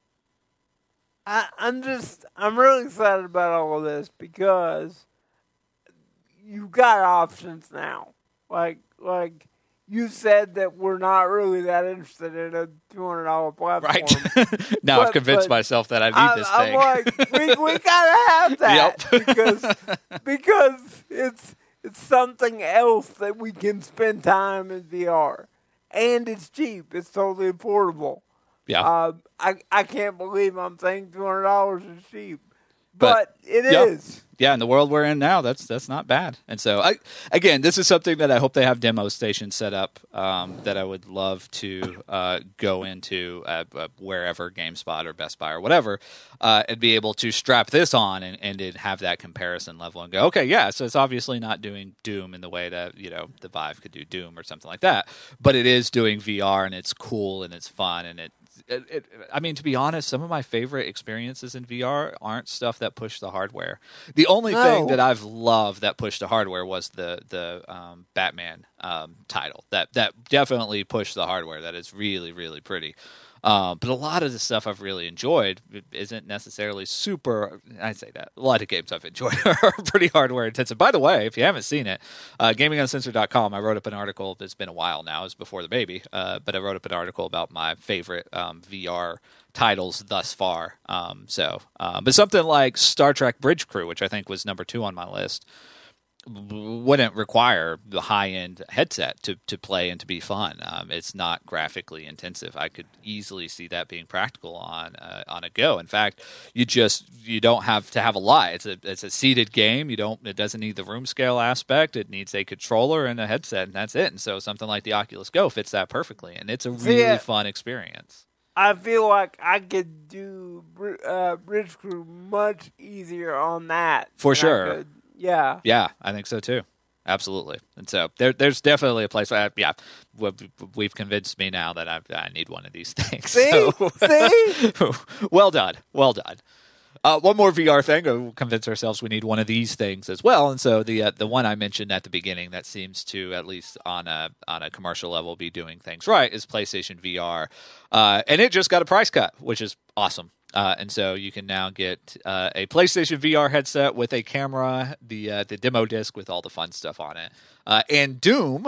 I, I'm just, I'm really excited about all of this because you got options now. Like, like you said that we're not really that interested in a two hundred dollars platform. Right. Now But- I've convinced but myself that I need I'm, this I'm thing. like, we, we gotta have that Yep. because because it's it's something else that we can spend time in V R. and it's cheap. It's totally affordable. Yeah. Uh, I I can't believe I'm saying two hundred dollars is cheap, But, but, it yeah. is. Yeah, in the world we're in now, that's that's not bad. And so, I, again, this is something that I hope they have demo stations set up um, that I would love to uh, go into uh, uh, wherever, GameSpot or Best Buy or whatever, uh, and be able to strap this on and, and then have that comparison level and go, okay, yeah, so it's obviously not doing Doom in the way that, you know, the Vive could do Doom or something like that, but it is doing V R and it's cool and it's fun and it It, it, I mean, to be honest, some of my favorite experiences in V R aren't stuff that push the hardware. The only No. thing that I've loved that pushed the hardware was the the um, Batman um, title. That that definitely pushed the hardware. That is really really pretty. Um, but a lot of the stuff I've really enjoyed isn't necessarily super. I say that a lot of games I've enjoyed are pretty hardware intensive. By the way, if you haven't seen it, uh, gaming uncensored dot com, I wrote up an article. It's been a while now. It was before the baby, uh, but I wrote up an article about my favorite um, V R titles thus far. Um, so, uh, but something like Star Trek Bridge Crew, which I think was number two on my list, wouldn't require the high-end headset to, to play and to be fun. Um, it's not graphically intensive. I could easily see that being practical on uh, on a go. In fact, you just you don't have to have a lot. It's a it's a seated game. You don't. It doesn't need the room scale aspect. It needs a controller and a headset, and that's it. And so something like the Oculus Go fits that perfectly, and it's a really yeah. fun experience. I feel like I could do uh, Bridge Crew much easier on that. For than I sure. could. Yeah. Yeah, I think so too. Absolutely. And so there, there's definitely a place. Where I, yeah, we've convinced me now that I, I need one of these things. See? So, See? well done. Well done. Uh, one more V R thing. We'll convince ourselves we need one of these things as well. And so the uh, the one I mentioned at the beginning that seems to, at least on a on a commercial level, be doing things right is PlayStation V R. Uh, and it just got a price cut, which is awesome. Uh, and so you can now get uh, a PlayStation V R headset with a camera, the uh, the demo disc with all the fun stuff on it, uh, and Doom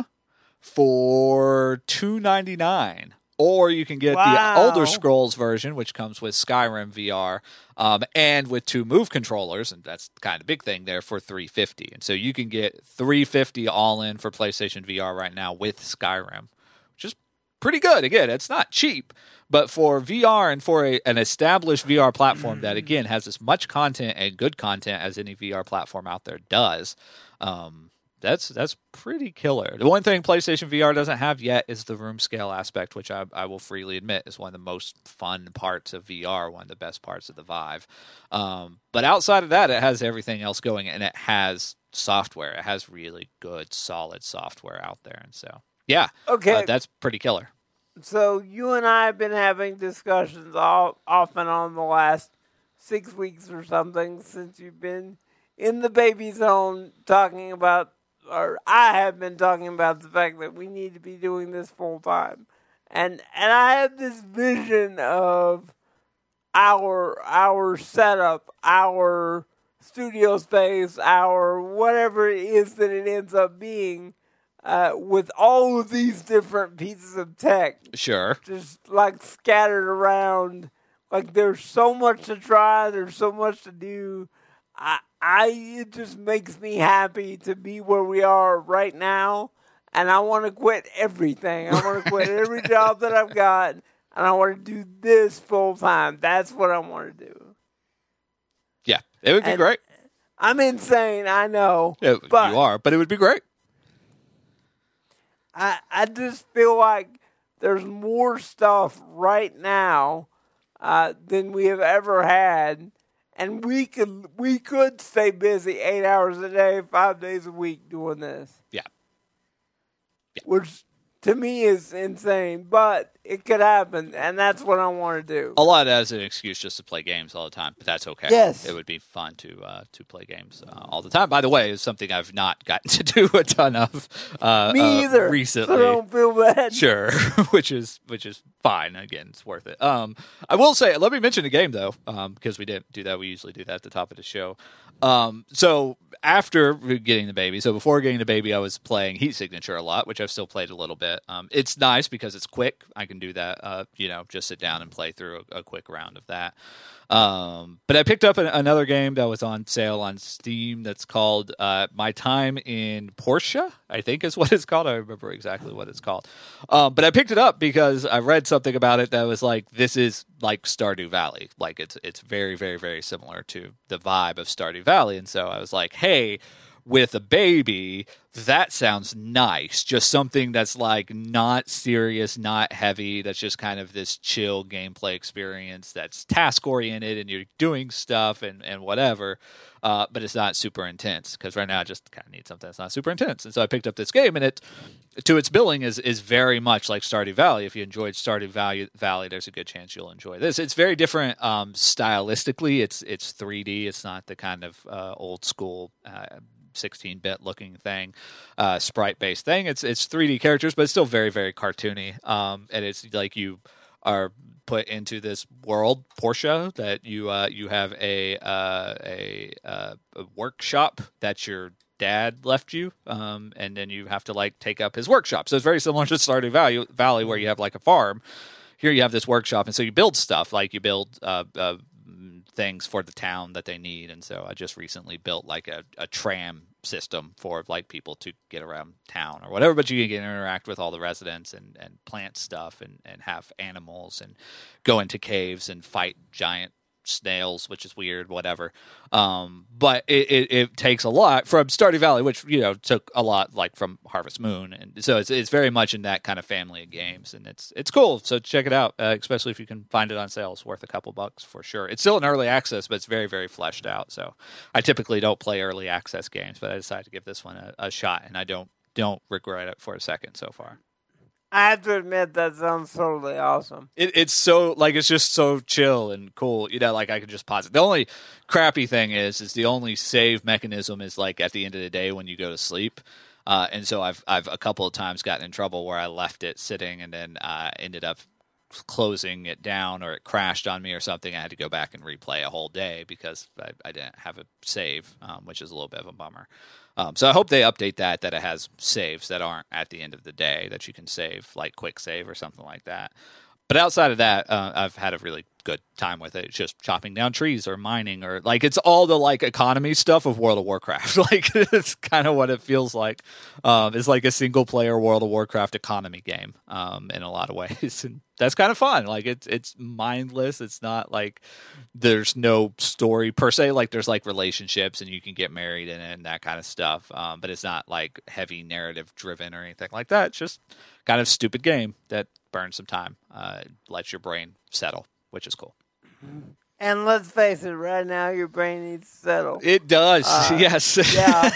for two ninety-nine. Or you can get Wow. the Elder Scrolls version, which comes with Skyrim V R um, and with two Move controllers, and that's kind of the big thing there, for three fifty. And so you can get three fifty all in for PlayStation V R right now with Skyrim, which is pretty good. Again, it's not cheap. But for V R and for a, an established V R platform that, again, has as much content and good content as any V R platform out there does, um, that's that's pretty killer. The one thing PlayStation V R doesn't have yet is the room scale aspect, which I, I will freely admit is one of the most fun parts of V R, one of the best parts of the Vive. Um, but outside of that, it has everything else going, and it has software. It has really good, solid software out there. And so, yeah, Okay. uh, that's pretty killer. So you and I have been having discussions all, off and on the last six weeks or something since you've been in the baby zone talking about, or I have been talking about the fact that we need to be doing this full time. And and I have this vision of our our setup, our studio space, our whatever it is that it ends up being, Uh, with all of these different pieces of tech Sure. just like scattered around. Like there's so much to try, there's so much to do. I, I, it just makes me happy to be where we are right now, and I want to quit everything. I want to quit every job that I've got, and I want to do this full time. That's what I want to do. Yeah, it would be And great. I'm insane, I know, Yeah, but you are, but it would be great. I, I just feel like there's more stuff right now uh, than we have ever had, and we could we could stay busy eight hours a day, five days a week doing this. Yeah. Yeah. Which to me is insane, but it could happen, and that's what I want to do. A lot of that is an excuse just to play games all the time, but that's okay. Yes. It would be fun to uh, to play games uh, all the time. By the way, it's something I've not gotten to do a ton of uh, Me uh, either. recently. So don't feel bad. Sure, which is which is fine. Again, it's worth it. Um, I will say, let me mention a game though, um, because we didn't do that. We usually do that at the top of the show. Um, so after getting the baby, so before getting the baby, I was playing Heat Signature a lot, which I've still played a little bit. bit. Um, it's nice because it's quick. I can do that. Uh, you know, just sit down and play through a, a quick round of that. Um, but I picked up an, another game that was on sale on Steam that's called uh, My Time in Portia, I think is what it's called. I remember exactly what it's called. Um, but I picked it up because I read something about it that was like, this is like Stardew Valley. Like it's it's very, very, very similar to the vibe of Stardew Valley. And so I was like, hey, with a baby, that sounds nice. Just something that's like not serious, not heavy. That's just kind of this chill gameplay experience that's task oriented and you're doing stuff and, and whatever. Uh, but it's not super intense because right now I just kind of need something that's not super intense. And so I picked up this game and it, to its billing, is is very much like Stardew Valley. If you enjoyed Stardew Valley, Valley, there's a good chance you'll enjoy this. It's very different um, stylistically. It's it's three D. It's not the kind of uh, old school Uh, sixteen-bit looking thing, uh, sprite-based thing. It's it's three D characters, but it's still very, very cartoony. Um, and it's like you are put into this world, Portia, that you uh, you have a uh, a, uh, a workshop that your dad left you, um, and then you have to like take up his workshop. So it's very similar to Stardew Valley, Valley where you have like a farm. Here you have this workshop, and so you build stuff, like you build uh, uh, things for the town that they need. And so I just recently built like a, a tram system for like people to get around town or whatever, but you can interact with all the residents and, and plant stuff and, and have animals and go into caves and fight giant snails, which is weird, whatever. Um, but it, it, it takes a lot from Stardew Valley, which, you know, took a lot like from Harvest Moon. And so it's it's very much in that kind of family of games, and it's it's cool. So check it out, uh, especially if you can find it on sale. It's worth a couple bucks for sure. It's still in early access, but it's very, very fleshed out. So I typically don't play early access games, but I decided to give this one a, a shot, and I don't don't regret it for a second so far. I have to admit that sounds totally awesome. It, it's so like it's just so chill and cool. You know, like I could just pause it. The only crappy thing is, is the only save mechanism is like at the end of the day when you go to sleep. Uh, and so I've I've a couple of times gotten in trouble where I left it sitting and then uh, ended up closing it down, or it crashed on me or something. I had to go back and replay a whole day because I, I didn't have a save, um, which is a little bit of a bummer. Um, so I hope they update that, that it has saves that aren't at the end of the day, that you can save, like quick save or something like that. But outside of that, uh, I've had a really good time with it. It's just chopping down trees or mining, or like it's all the like economy stuff of World of Warcraft. Like it's kind of what it feels like. Um, it's like a single player World of Warcraft economy game um, in a lot of ways, and that's kind of fun. Like it's it's mindless. It's not like there's no story per se. Like there's like relationships and you can get married in it and that kind of stuff. Um, but it's not like heavy narrative driven or anything like that. It's just kind of stupid game that burns some time, uh, lets your brain settle, which is cool. And let's face it, right now your brain needs to settle. It does, uh, yes. Yeah.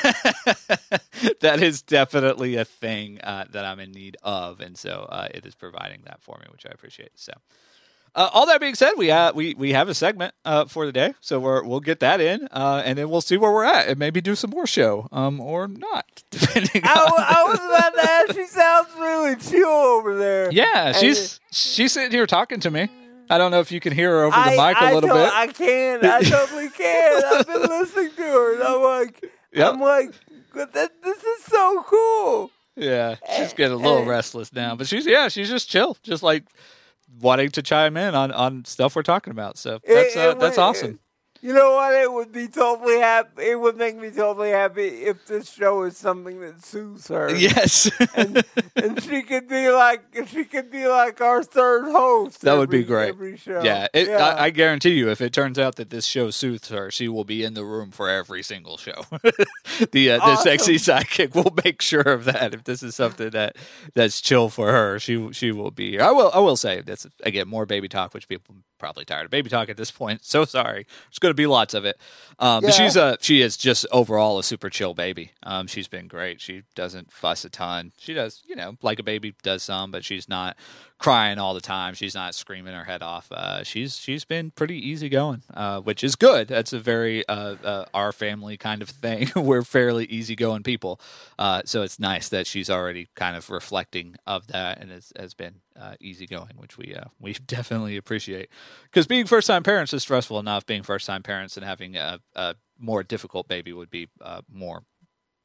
That is definitely a thing uh, that I'm in need of, and so uh, it is providing that for me, which I appreciate. So, uh, all that being said, we uh, we we have a segment uh, for the day, so we're, we'll get that in, uh, and then we'll see where we're at, and maybe do some more show, um, or not, depending. I, on I was about to ask. She sounds really chill over there. Yeah, she's she's sitting here talking to me. I don't know if you can hear her over the I, mic a I little to- bit. I can. I totally can. I've been listening to her, and I'm like, Yep. I'm like, but that, this is so cool. Yeah, she's getting a little restless now, but she's yeah, she's just chill, just like wanting to chime in on, on stuff we're talking about. So that's uh, It- it that's would- awesome. You know what? It would be totally happy. It would make me totally happy if this show is something that soothes her. Yes, and, and she could be like she could be like our third host. that would be every- great. Every show. Yeah, it, yeah. I, I guarantee you, if it turns out that this show soothes her, she will be in the room for every single show. the uh, the Awesome. sexy sidekick will make sure of that. If this is something that that's chill for her, she she will be here. I will I will say that's again more baby talk, which people are probably tired of baby talk at this point. So sorry, there's going to be lots of it. Um, But Yeah. she's a she is just overall a super chill baby. Um, she's been great. She doesn't fuss a ton. She does, you know, like a baby does some, but she's not crying all the time. She's not screaming her head off. Uh, she's she's been pretty easygoing, uh, which is good. That's a very uh, uh, our family kind of thing. We're fairly easygoing people, uh, so it's nice that she's already kind of reflecting of that and has, has been uh, easygoing, which we uh, we definitely appreciate. Because being first time parents is stressful enough. Being first time parents and having a, a more difficult baby would be uh, more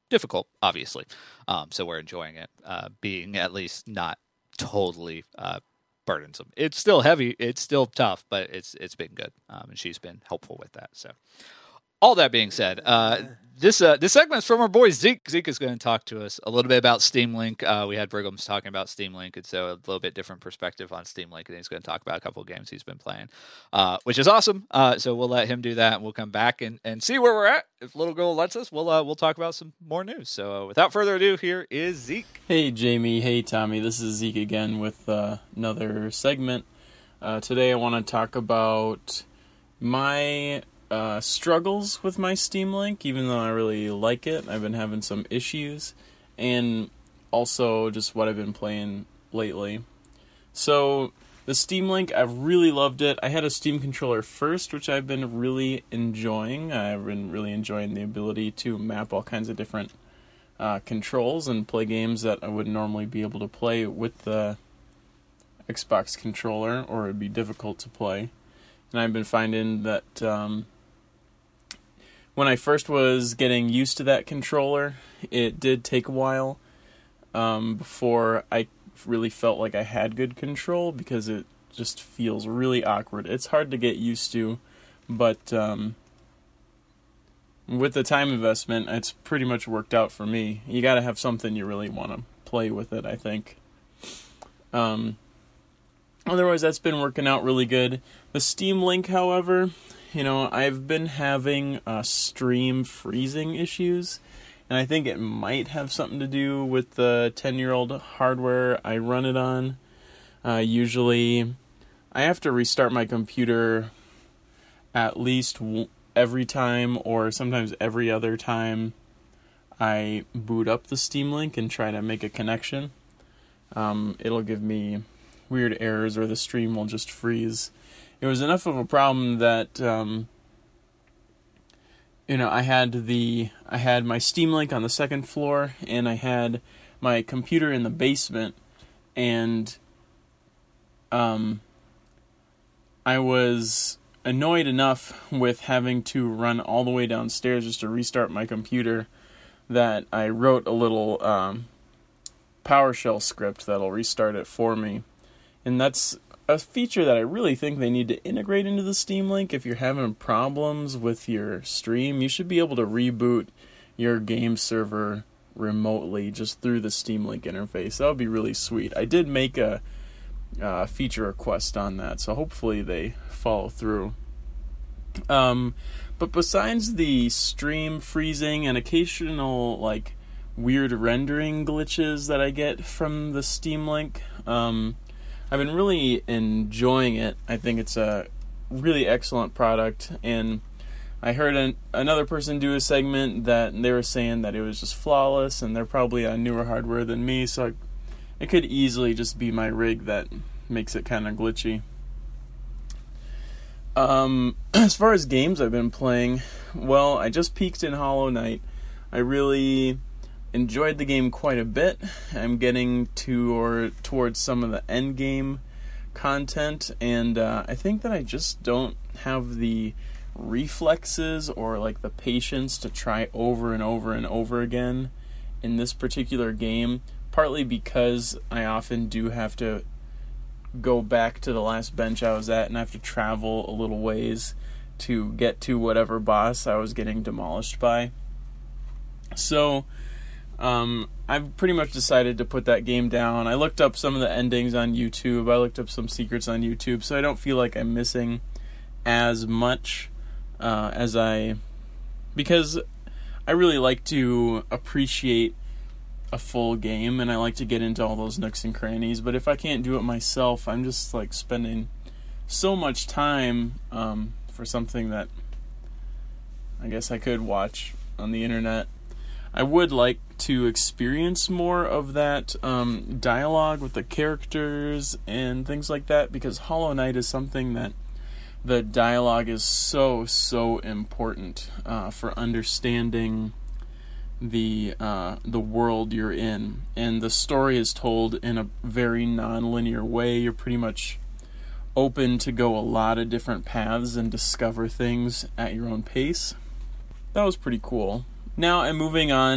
difficult, obviously. Um, so we're enjoying it, uh, being at least not totally uh, burdensome. It's still heavy, it's still tough, but it's it's been good, um, and she's been helpful with that. So, all that being said, uh, this uh, this segment is from our boy Zeke. Zeke is going to talk to us a little bit about Steam Link. Uh, we had Brigham's talking about Steam Link, and so a little bit different perspective on Steam Link, and he's going to talk about a couple of games he's been playing, uh, which is awesome. Uh, so we'll let him do that, and we'll come back and, and see where we're at. If Little Girl lets us, we'll uh, we'll talk about some more news. So uh, without further ado, here is Zeke. Hey Jamie, hey Tommy, this is Zeke again with uh, another segment. Uh, today I want to talk about my uh, struggles with my Steam Link, even though I really like it. I've been having some issues, and also just what I've been playing lately. So, the Steam Link, I've really loved it. I had a Steam controller first, which I've been really enjoying. I've been really enjoying the ability to map all kinds of different uh, controls and play games that I wouldn't normally be able to play with the Xbox controller, or it would be difficult to play. And I've been finding that um, when I first was getting used to that controller, it did take a while um, before I really felt like I had good control, because it just feels really awkward. It's hard to get used to, but um, with the time investment, it's pretty much worked out for me. You gotta have something you really want to play with it, I think. Um, otherwise, that's been working out really good. The Steam Link, however, you know, I've been having uh, stream freezing issues, and I think it might have something to do with the ten-year-old hardware I run it on. Uh, usually, I have to restart my computer at least w- every time, or sometimes every other time I boot up the Steam Link and try to make a connection. Um, it'll give me weird errors, or the stream will just freeze. It was enough of a problem that um, you know, I had the I had my Steam Link on the second floor, and I had my computer in the basement, and um, I was annoyed enough with having to run all the way downstairs just to restart my computer that I wrote a little um, PowerShell script that'll restart it for me. And that's a feature that I really think they need to integrate into the Steam Link. If you're having problems with your stream, you should be able to reboot your game server remotely just through the Steam Link interface. That would be really sweet. I did make a uh, feature request on that, so hopefully they follow through. Um, but besides the stream freezing and occasional like weird rendering glitches that I get from the Steam Link, um, I've been really enjoying it. I think it's a really excellent product, and I heard an, another person do a segment that they were saying that it was just flawless, and they're probably on newer hardware than me, so I, it could easily just be my rig that makes it kind of glitchy. Um, as far as games I've been playing, well, I just peaked in Hollow Knight. I really enjoyed the game quite a bit. I'm getting to or towards some of the end game content, and uh, I think that I just don't have the reflexes or like the patience to try over and over and over again in this particular game, partly because I often do have to go back to the last bench I was at and I have to travel a little ways to get to whatever boss I was getting demolished by. So Um, I've pretty much decided to put that game down. I looked up some of the endings on YouTube. I looked up some secrets on YouTube, so I don't feel like I'm missing as much uh, as I... Because I really like to appreciate a full game, and I like to get into all those nooks and crannies, but if I can't do it myself, I'm just like spending so much time um, for something that I guess I could watch on the internet. I would like to experience more of that um, dialogue with the characters and things like that, because Hollow Knight is something that the dialogue is so, so important uh, for understanding the uh, the world you're in. And the story is told in a very non-linear way. You're pretty much open to go a lot of different paths and discover things at your own pace. That was pretty cool. Now I'm moving on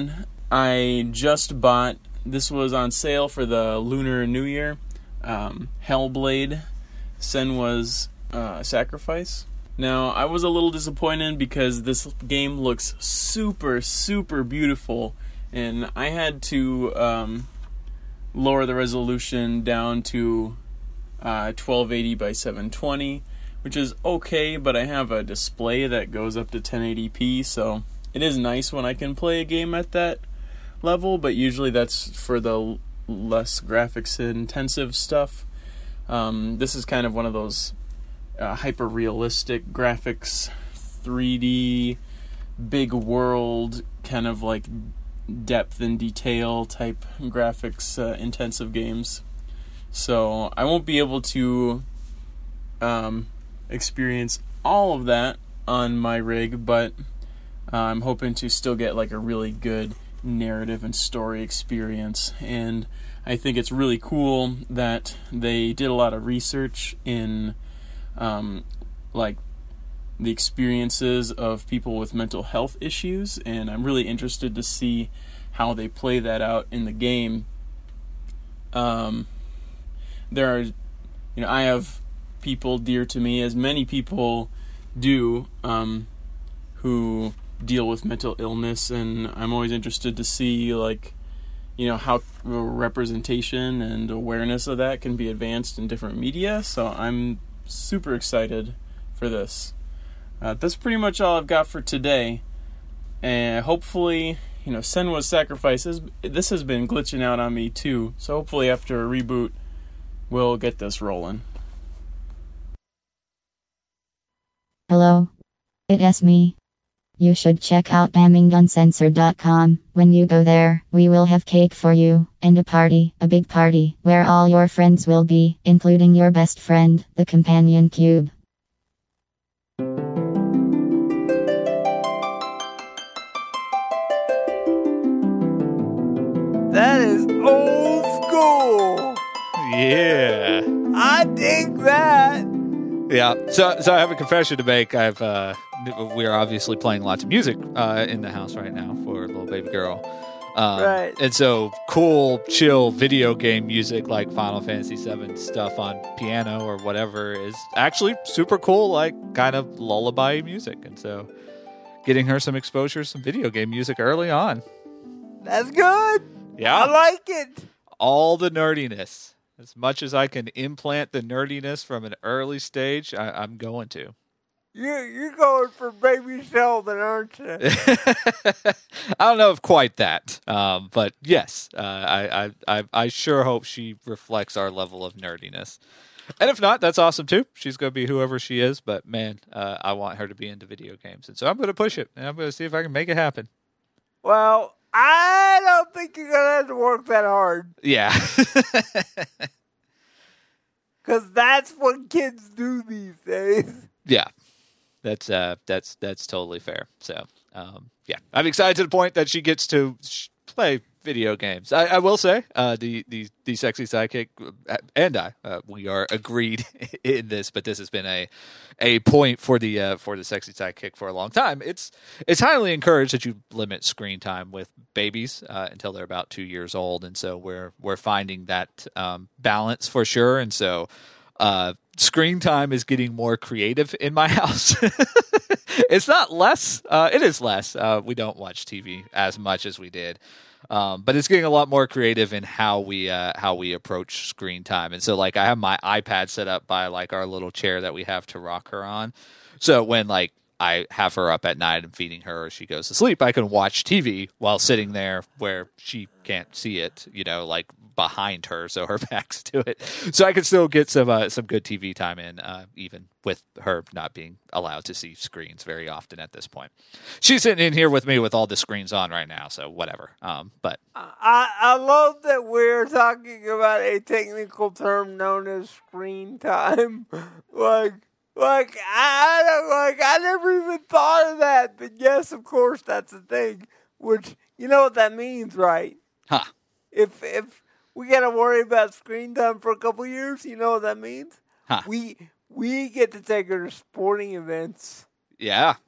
I just bought, this was on sale for the Lunar New Year, um, Hellblade, Senua's uh, Sacrifice. Now, I was a little disappointed because this game looks super, super beautiful, and I had to um, lower the resolution down to uh, twelve eighty by seven twenty, which is okay, but I have a display that goes up to ten eighty p, so it is nice when I can play a game at that level, but usually that's for the less graphics intensive stuff. Um, this is kind of one of those uh, hyper realistic graphics, three D, big world, kind of like depth and detail type graphics uh, intensive games. So I won't be able to um, experience all of that on my rig, but uh, I'm hoping to still get like a really good narrative and story experience. And I think it's really cool that they did a lot of research in um, like the experiences of people with mental health issues, and I'm really interested to see how they play that out in the game. Um, there are, you know, I have people dear to me, as many people do, um, who deal with mental illness, and I'm always interested to see, like, you know, how representation and awareness of that can be advanced in different media. So I'm super excited for this. Uh, that's pretty much all I've got for today, and hopefully, you know, Senua's Sacrifice, is, this has been glitching out on me too, so hopefully after a reboot we'll get this rolling. Hello. It's me. You should check out gaming uncensored dot com. When you go there, we will have cake for you, and a party, a big party, where all your friends will be, including your best friend, the Companion Cube. That is old school. Yeah. I dig that. Yeah. So, so I have a confession to make. I've uh, we are obviously playing lots of music uh, in the house right now for little baby girl. Um, Right. And so cool, chill video game music like Final Fantasy seven stuff on piano or whatever is actually super cool, like kind of lullaby music. And so getting her some exposure to some video game music early on. That's good. Yeah. I like it. All the nerdiness. As much as I can implant the nerdiness from an early stage, I, I'm going to. You're, you're going for Baby Sheldon, aren't you? I don't know if quite that, um, but yes, uh, I, I, I, I sure hope she reflects our level of nerdiness. And if not, that's awesome too. She's going to be whoever she is, but man, uh, I want her to be into video games. And so I'm going to push it, and I'm going to see if I can make it happen. Well, I don't think you're going to have to work that hard. Yeah. Because that's what kids do these days. Yeah. That's uh, that's that's totally fair. So, um, yeah, I'm excited to the point that she gets to sh- play video games. I, I will say, uh, the, the the sexy sidekick and I, uh, we are agreed in this, but this has been a a point for the uh, for the sexy sidekick for a long time. It's it's highly encouraged that you limit screen time with babies uh, until they're about two years old, and so we're we're finding that um, balance for sure, and so. Uh, screen time is getting more creative in my house. It's not less. Uh, it is less. Uh, we don't watch T V as much as we did. Um, but it's getting a lot more creative in how we uh, how we approach screen time. And so, like, I have my iPad set up by, like, our little chair that we have to rock her on. So when, like, I have her up at night and feeding her or she goes to sleep, I can watch T V while sitting there where she can't see it, you know, like behind her, so her back's to it. So I can still get some uh, some good T V time in, uh, even with her not being allowed to see screens very often at this point. She's sitting in here with me with all the screens on right now, so whatever. Um, but I, I love that we're talking about a technical term known as screen time. like, like I don't like. I never even thought of that, but yes, of course, that's a thing. Which you know what that means, right? Huh? If if we got to worry about screen time for a couple years, you know what that means? Huh? We we get to take her to sporting events. Yeah.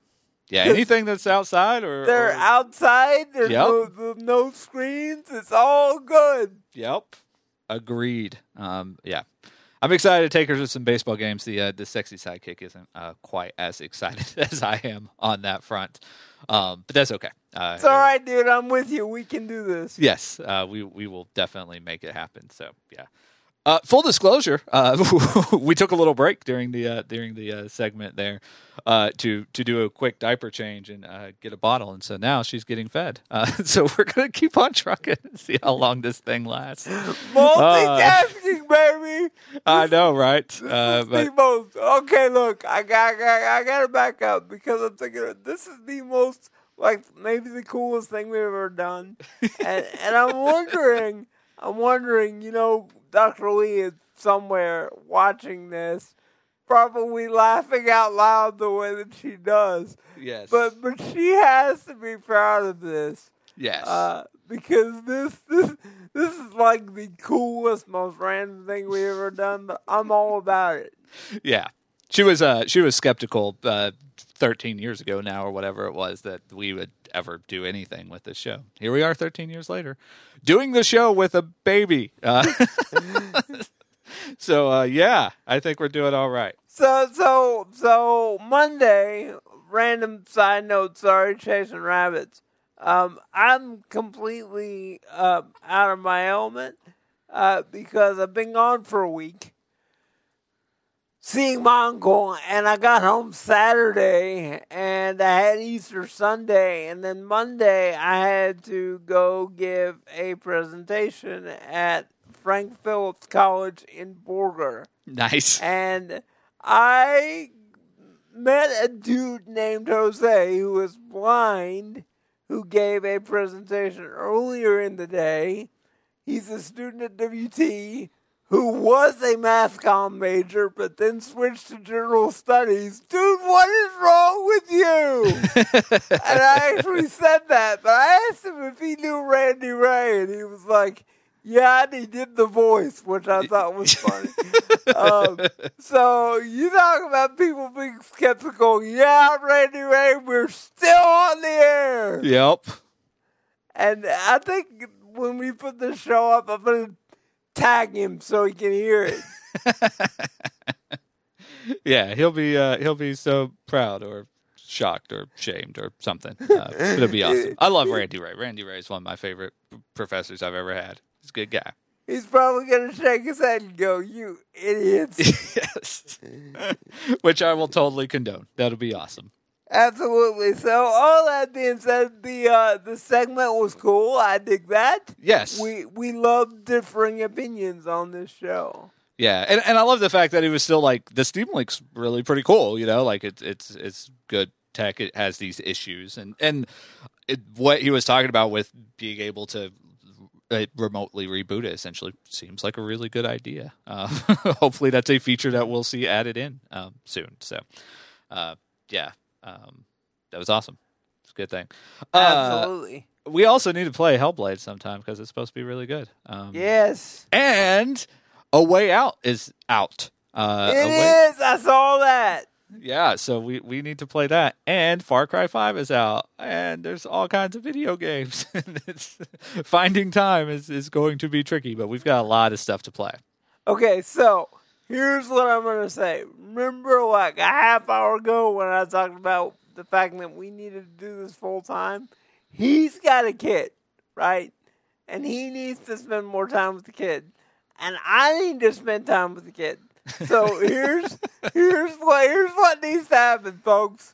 Yeah, anything that's outside or They're or, outside. There's Yep. no, there's no screens. It's all good. Yep. Agreed. Um, yeah. I'm excited to take her to some baseball games. The uh, the sexy sidekick isn't uh, quite as excited as I am on that front, um, but that's okay. Uh, It's all right, dude. I'm with you. We can do this. Yes, uh, we we will definitely make it happen. So yeah. Uh, full disclosure, uh, we took a little break during the uh, during the uh, segment there uh, to to do a quick diaper change and uh, get a bottle, and so now she's getting fed. Uh, so we're gonna keep on trucking and see how long this thing lasts. Multitasking, baby. I know, right? This Uh, is but the most. Okay, look, I got, I got, I got to back up because I'm thinking this is the most, like, maybe the coolest thing we've ever done, and and I'm wondering, I'm wondering, you know, Doctor Lee is somewhere watching this, probably laughing out loud the way that she does. yes, But but she has to be proud of this. yes, Uh, because this this this is like the coolest, most random thing we've ever done, but I'm all about it. yeah. She was uh she was skeptical uh, thirteen years ago now or whatever it was that we would ever do anything with this show. Here we are, thirteen years later, doing the show with a baby. Uh, so uh, yeah, I think we're doing all right. So so so Monday, random side note, sorry, chasing rabbits. Um, I'm completely uh, out of my element uh, because I've been gone for a week. Seeing my uncle, and I got home Saturday, and I had Easter Sunday, and then Monday I had to go give a presentation at Frank Phillips College in Borger. Nice. And I met a dude named Jose who was blind, who gave a presentation earlier in the day. He's a student at W T who was a math comm major, but then switched to general studies. Dude, what is wrong with you? And I actually said that, but I asked him if he knew Randy Ray, and he was like, yeah, and he did the voice, which I thought was funny. um, so you talk about people being skeptical. Yeah, Randy Ray, we're still on the air. Yep. And I think when we put the show up, I'm going to tag him so he can hear it. Yeah, he'll be uh, he'll be so proud or shocked or shamed or something. Uh, it'll be awesome. I love Randy Ray. Randy Ray is one of my favorite professors I've ever had. He's a good guy. He's probably going to shake his head and go, you idiots. Yes. Which I will totally condone. That'll be awesome. Absolutely. So all that being said, the uh, the segment was cool. I dig that. Yes. We we love differing opinions on this show. Yeah, and and I love the fact that he was still like, the Steam Link's really pretty cool, you know, like it's it's it's good tech. It has these issues, and and it, what he was talking about with being able to uh, remotely reboot it essentially seems like a really good idea. Uh, hopefully, that's a feature that we'll see added in um, soon. So, uh, yeah, um, that was awesome. It's a good thing. Uh, Absolutely. we also need to play Hellblade sometime because it's supposed to be really good. Um, Yes. and A Way Out is out. Uh, It A Way- is. I saw that. Yeah, so we, we need to play that. And Far Cry five is out. And there's all kinds of video games. it's, finding time is, is going to be tricky, but we've got a lot of stuff to play. Okay, so here's what I'm going to say. Remember like a half hour ago when I talked about the fact that we needed to do this full time? He's got a kid, right? And he needs to spend more time with the kid. And I need to spend time with the kid. So here's here's what here's what needs to happen, folks.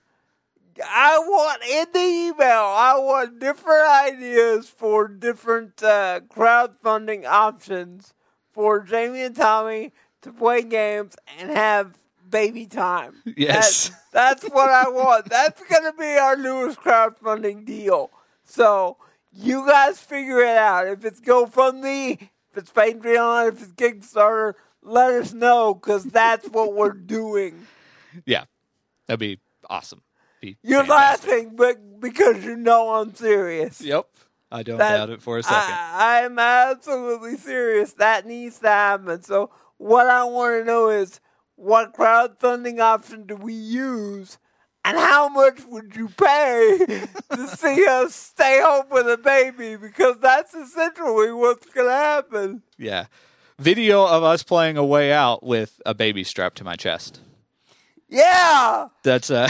I want in the email, I want different ideas for different uh, crowdfunding options for Jamie and Tommy to play games and have baby time. Yes. That's, that's what I want. That's going to be our newest crowdfunding deal. So you guys figure it out. If it's GoFundMe, if it's Patreon, if it's Kickstarter, let us know, because that's what we're doing. Yeah, that'd be awesome. Be You're fantastic. laughing, but because you know I'm serious. Yep. I don't That- doubt it for a second. I, I'm absolutely serious. That needs to happen. So what I want to know is, what crowdfunding option do we use? And how much would you pay to see us stay home with a baby? Because that's essentially what's going to happen. Yeah. Video of us playing A Way Out with a baby strapped to my chest. Yeah. That's uh,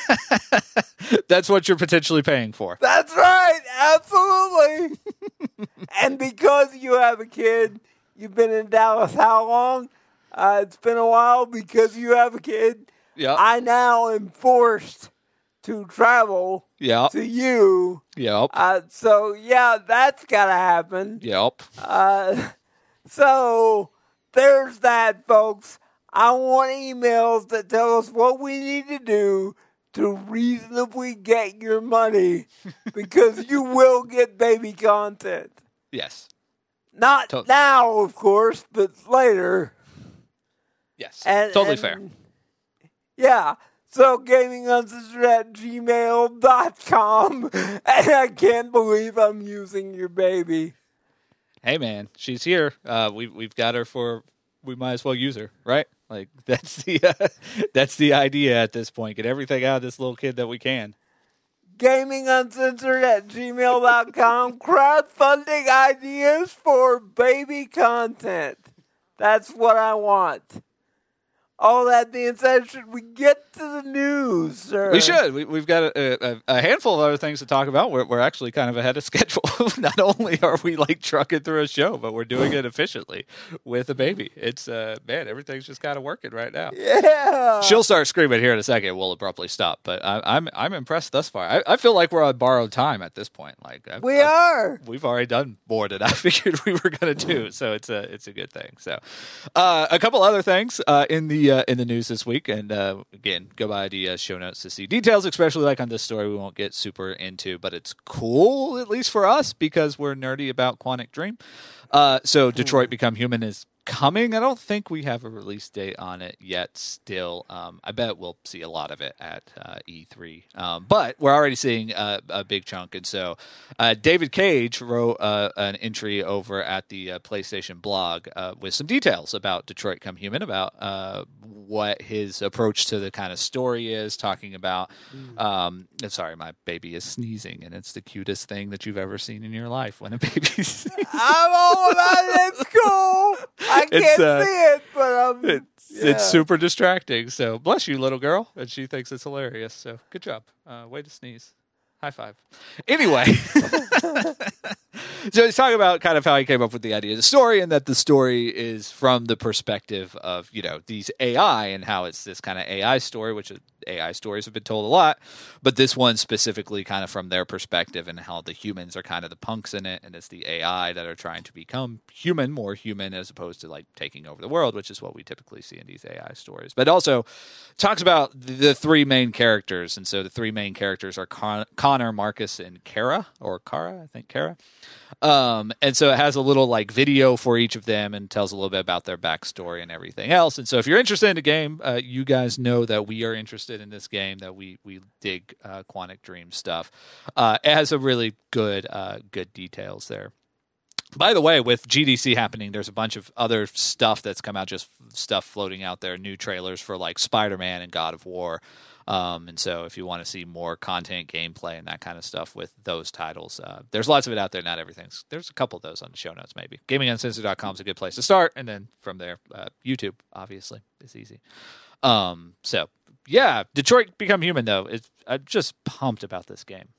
that's what you're potentially paying for. That's right. Absolutely. And because you have a kid, you've been in Dallas how long? Uh, it's been a while. Because you have a kid, Yep. I now am forced to travel Yep. to you. Yep. Uh, so, yeah, that's got to happen. Yep. Uh, so, there's that, folks. I want emails that tell us what we need to do to reasonably get your money because you will get baby content. Yes. Not Tot- now, of course, but later. Yes. And, totally and- fair. Yeah. So, gaminguncensored at gmail dot com. And I can't believe I'm using your baby. Hey, man, she's here. Uh, we we've got her for. We might as well use her, right? Like that's the uh, that's the idea at this point. Get everything out of this little kid that we can. gaminguncensored at gmail dot com. Crowdfunding ideas for baby content. That's what I want. All that being said, should we get to the news, sir? We should. We, we've got a, a, a handful of other things to talk about. We're, we're actually kind of ahead of schedule. Not only are we like trucking through a show, but we're doing it efficiently with a baby. It's uh, man, everything's just kind of working right now. Yeah. She'll start screaming here in a second. We'll abruptly stop. But I, I'm I'm impressed thus far. I, I feel like we're on borrowed time at this point. Like I've, We I've, are. We've already done more than I figured we were going to do. So it's a it's a good thing. So uh, a couple other things uh, in the uh, in the news this week. And uh, again, go by the uh, show notes to see details, especially like on this story we won't get super into, but it's cool, at least for us, because we're nerdy about Quantic Dream. Uh, so Detroit Become Human is coming. I don't think we have a release date on it yet still. Um, I bet we'll see a lot of it at uh, E three. Um, but we're already seeing a, a big chunk. And so uh, David Cage wrote uh, an entry over at the uh, PlayStation blog uh, with some details about Detroit Become Human, about uh, what his approach to the kind of story is, talking about, um, sorry, my baby is sneezing, and it's the cutest thing that you've ever seen in your life when a baby sneezes. I'm all about it. It's cool. I can't It's, uh, see it, but I'm. It's, yeah. it's super distracting. So bless you, little girl. And she thinks it's hilarious. So good job. Uh, way to sneeze. High five. Anyway. So he's talking about kind of how he came up with the idea of the story, and that the story is from the perspective of, you know, these A I, and how it's this kind of A I story, which A I stories have been told a lot, but this one specifically kind of from their perspective, and how the humans are kind of the punks in it, and it's the A I that are trying to become human, more human, as opposed to like taking over the world, which is what we typically see in these A I stories. But also talks about the three main characters, and so the three main characters are Con- Connor, Marcus, and Kara, or Kara, I think Kara. Um, and so it has a little like video for each of them and tells a little bit about their backstory and everything else. And so if you're interested in the game, uh, you guys know that we are interested in this game, that we, we dig, uh, Quantic Dream stuff. Uh, it has a really good, uh, good details there. By the way, with G D C happening, there's a bunch of other stuff that's come out, just stuff floating out there, new trailers for like Spider-Man and God of War. Um, and so if you want to see more content, gameplay, and that kind of stuff with those titles, uh, there's lots of it out there. Not everything's. There's a couple of those on the show notes, maybe. gaming uncensored dot com is a good place to start. And then from there, uh, YouTube, obviously, is easy. Um, so, yeah, Detroit Become Human, though. It's, I'm just pumped about this game.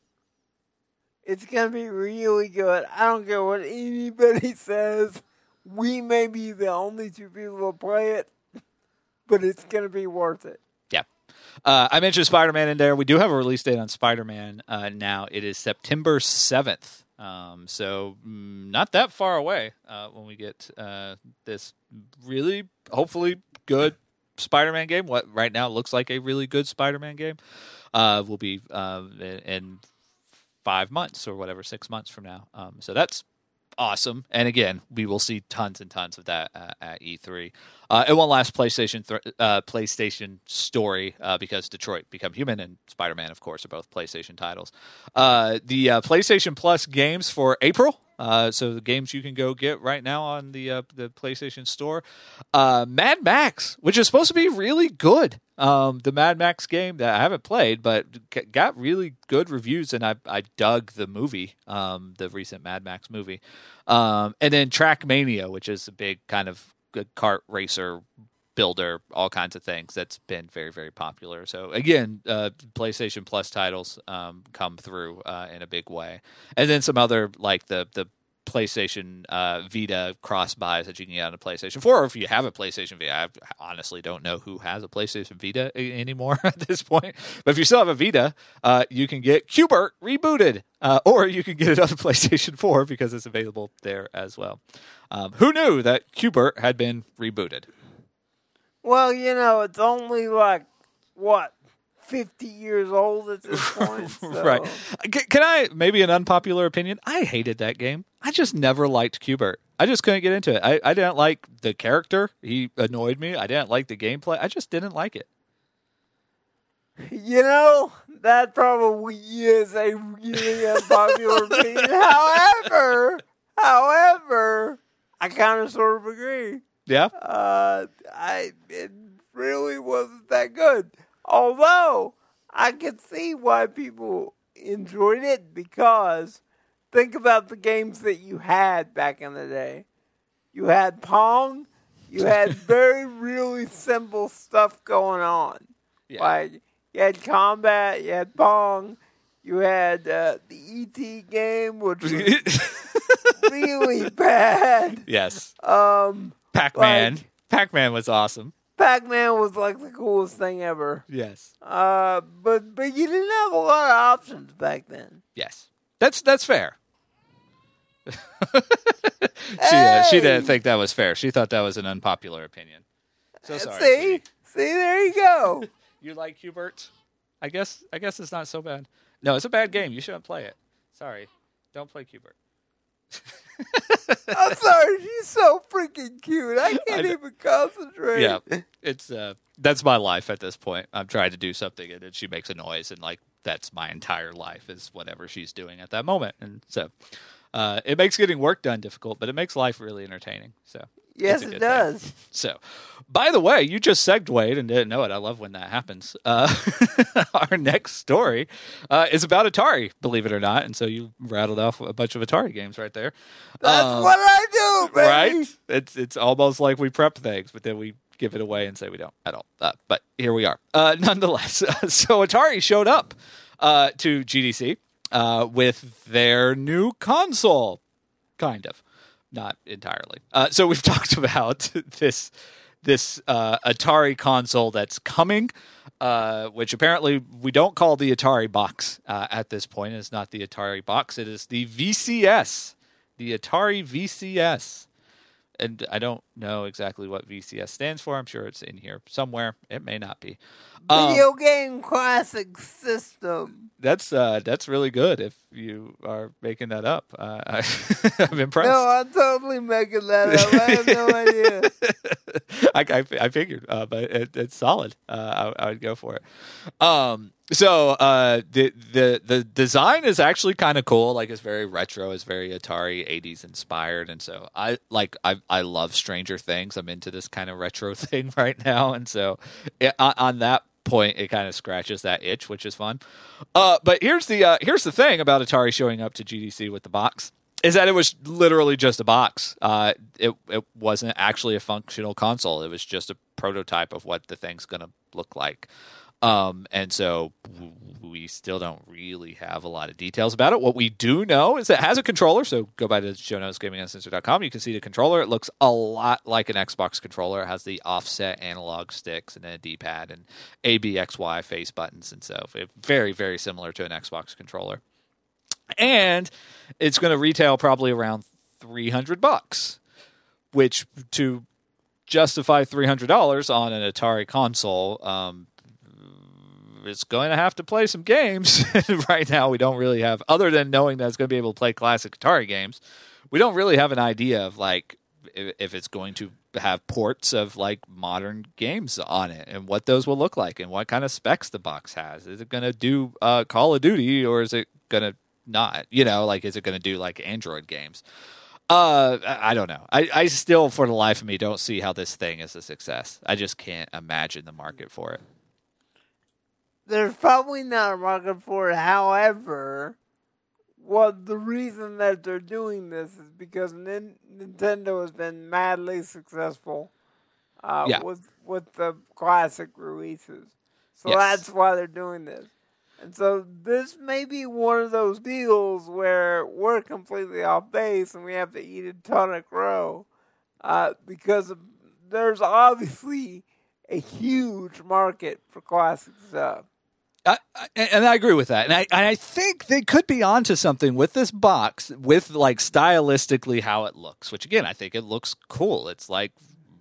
It's going to be really good. I don't care what anybody says. We may be the only two people who play it, but it's going to be worth it. Yeah. Uh, I mentioned Spider-Man in there. We do have a release date on Spider-Man uh, now. It is September seventh. Um, so mm, not that far away uh, when we get uh, this really, hopefully, good Spider-Man game. What right now looks like a really good Spider-Man game uh, will be uh, in five months or whatever, six months from now. Um, so that's awesome. And again, we will see tons and tons of that uh, at E three. Uh, it won't last PlayStation th- uh, PlayStation story uh, because Detroit Become Human and Spider-Man, of course, are both PlayStation titles. Uh, the uh, PlayStation Plus games for April Uh, so the games you can go get right now on the uh, the PlayStation Store, uh, Mad Max, which is supposed to be really good. Um, the Mad Max game that I haven't played, but g- got really good reviews, and I I dug the movie, um, the recent Mad Max movie, um, and then Trackmania, which is a big kind of good kart racer builder, all kinds of things that's been very, very popular. So again, uh, PlayStation Plus titles um, come through uh, in a big way, and then some other like the the PlayStation uh, Vita cross buys that you can get on a PlayStation four, or if you have a PlayStation Vita. I honestly don't know who has a PlayStation Vita a- anymore at this point, but if you still have a Vita, uh, you can get Q*bert rebooted, uh, or you can get it on the PlayStation four because it's available there as well. Um, who knew that Q*bert had been rebooted? Well, you know, it's only like, what, fifty years old at this point? So. Right. C- Can I, maybe an unpopular opinion? I hated that game. I just never liked Q*bert. I just couldn't get into it. I, I didn't like the character. He annoyed me. I didn't like the gameplay. I just didn't like it. You know, that probably is a really unpopular opinion. However, however, I kind of sort of agree. Yeah? Uh, I it really wasn't that good. Although I could see why people enjoyed it, because think about the games that you had back in the day. You had Pong. You had very really simple stuff going on. Yeah. Like you had Combat. You had Pong. You had uh, the E T game, which was really bad. Yes. Um. Pac-Man. Like, Pac-Man was awesome. Pac-Man was like the coolest thing ever. Yes. Uh, but but you didn't have a lot of options back then. Yes. That's that's fair. she uh, she didn't think that was fair. She thought that was an unpopular opinion. So sorry. See, sweetie. see, there you go. You like Q*bert? I guess I guess it's not so bad. No, it's a bad game. You shouldn't play it. Sorry. Don't play Q*bert. I'm sorry, she's so freaking cute. I can't I even concentrate. Yeah, it's uh, that's my life at this point. I'm trying to do something, and then she makes a noise, and like that's my entire life is whatever she's doing at that moment, and so uh, it makes getting work done difficult, but it makes life really entertaining. So Yes, it's a it good does. thing. So, by the way, you just segued and didn't know it. I love when that happens. Uh, our next story uh, is about Atari, believe it or not, and so you rattled off a bunch of Atari games right there. That's Um, what I do, baby. Right? It's it's almost like we prep things, but then we give it away and say we don't at all. Uh, but here we are. Uh, nonetheless, so Atari showed up uh, to G D C uh, with their new console, kind of, not entirely. Uh, so we've talked about this this uh, Atari console that's coming, uh, which apparently we don't call the Atari box uh, at this point. It's not the Atari box. It is the V C S. The Atari V C S. And I don't know exactly what V C S stands for. I'm sure it's in here somewhere. It may not be. Video Um, game classic system. that's uh, that's really good if you are making that up. Uh, I, I'm impressed. No, I'm totally making that up. I have no idea. I, I, I figured, uh, but it, it's solid. Uh, I, I would go for it. Um, so uh, the the the design is actually kind of cool. Like it's very retro. It's very Atari eighties inspired, and so I like I I love Stranger Things. I'm into this kind of retro thing right now, and so it, on, on that point, it kind of scratches that itch, which is fun. Uh, but here's the uh, here's the thing about Atari showing up to G D C with the box. Is that it was literally just a box. Uh, it it wasn't actually a functional console. It was just a prototype of what the thing's going to look like. Um, and so w- we still don't really have a lot of details about it. What we do know is that it has a controller. So go by the show notes, gaming uncensored dot com. You can see the controller. It looks a lot like an Xbox controller. It has the offset analog sticks and then a D-pad and A, B, X, Y face buttons. And so it, very, very similar to an Xbox controller. And it's going to retail probably around three hundred bucks, which to justify three hundred dollars on an Atari console, um, it's going to have to play some games. Right now, we don't really have, other than knowing that it's going to be able to play classic Atari games, we don't really have an idea of like if, if it's going to have ports of like modern games on it and what those will look like and what kind of specs the box has. Is it going to do uh, Call of Duty or is it going to not? You know, like, is it going to do like Android games? Uh, I, I don't know. I, I still, for the life of me, don't see how this thing is a success. I just can't imagine the market for it. There's probably not a market for it. However, what the reason that they're doing this is because Nin- Nintendo has been madly successful uh, Yeah. with with the classic releases. So Yes. that's why they're doing this. And so this may be one of those deals where we're completely off base and we have to eat a ton of crow uh, because of, there's obviously a huge market for classic stuff. I, I, and I agree with that. And I, and I think they could be onto something with this box, with like stylistically how it looks, which again, I think it looks cool. It's like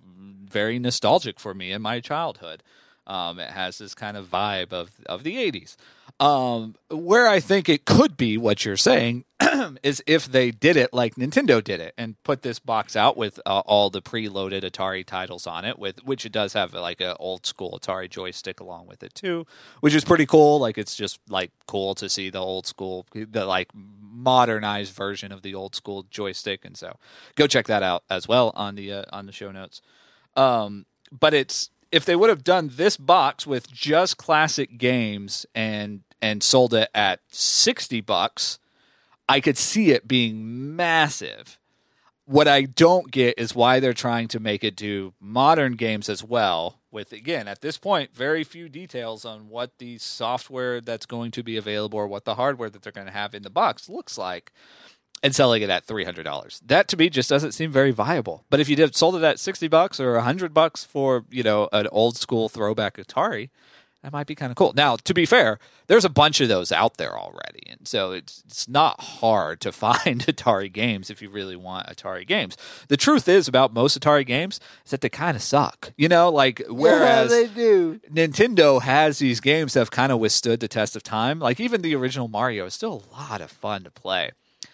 very nostalgic for me in my childhood. Um, it has this kind of vibe of, of the eighties. Um, where I think it could be what you're saying is if they did it like Nintendo did it and put this box out with uh, all the preloaded Atari titles on it, with which it does have like an old school Atari joystick along with it too, which is pretty cool. Like, it's just like cool to see the old school, the like modernized version of the old school joystick, and so go check that out as well on the uh, on the show notes. Um, but it's if they would have done this box with just classic games and and sold it at sixty bucks, I could see it being massive. What I don't get is why they're trying to make it do modern games as well, with, again, at this point, very few details on what the software that's going to be available or what the hardware that they're going to have in the box looks like, and selling it at three hundred dollars. That to me just doesn't seem very viable. But if you did sold it at sixty bucks or one hundred bucks for, you know, an old school throwback Atari, that might be kind of cool. Now, to be fair, there's a bunch of those out there already. And so it's it's not hard to find Atari games if you really want Atari games. The truth is about most Atari games is that they kind of suck. You know, like, whereas yeah, they do. Nintendo has these games that have kind of withstood the test of time. Like, even the original Mario is still a lot of fun to play.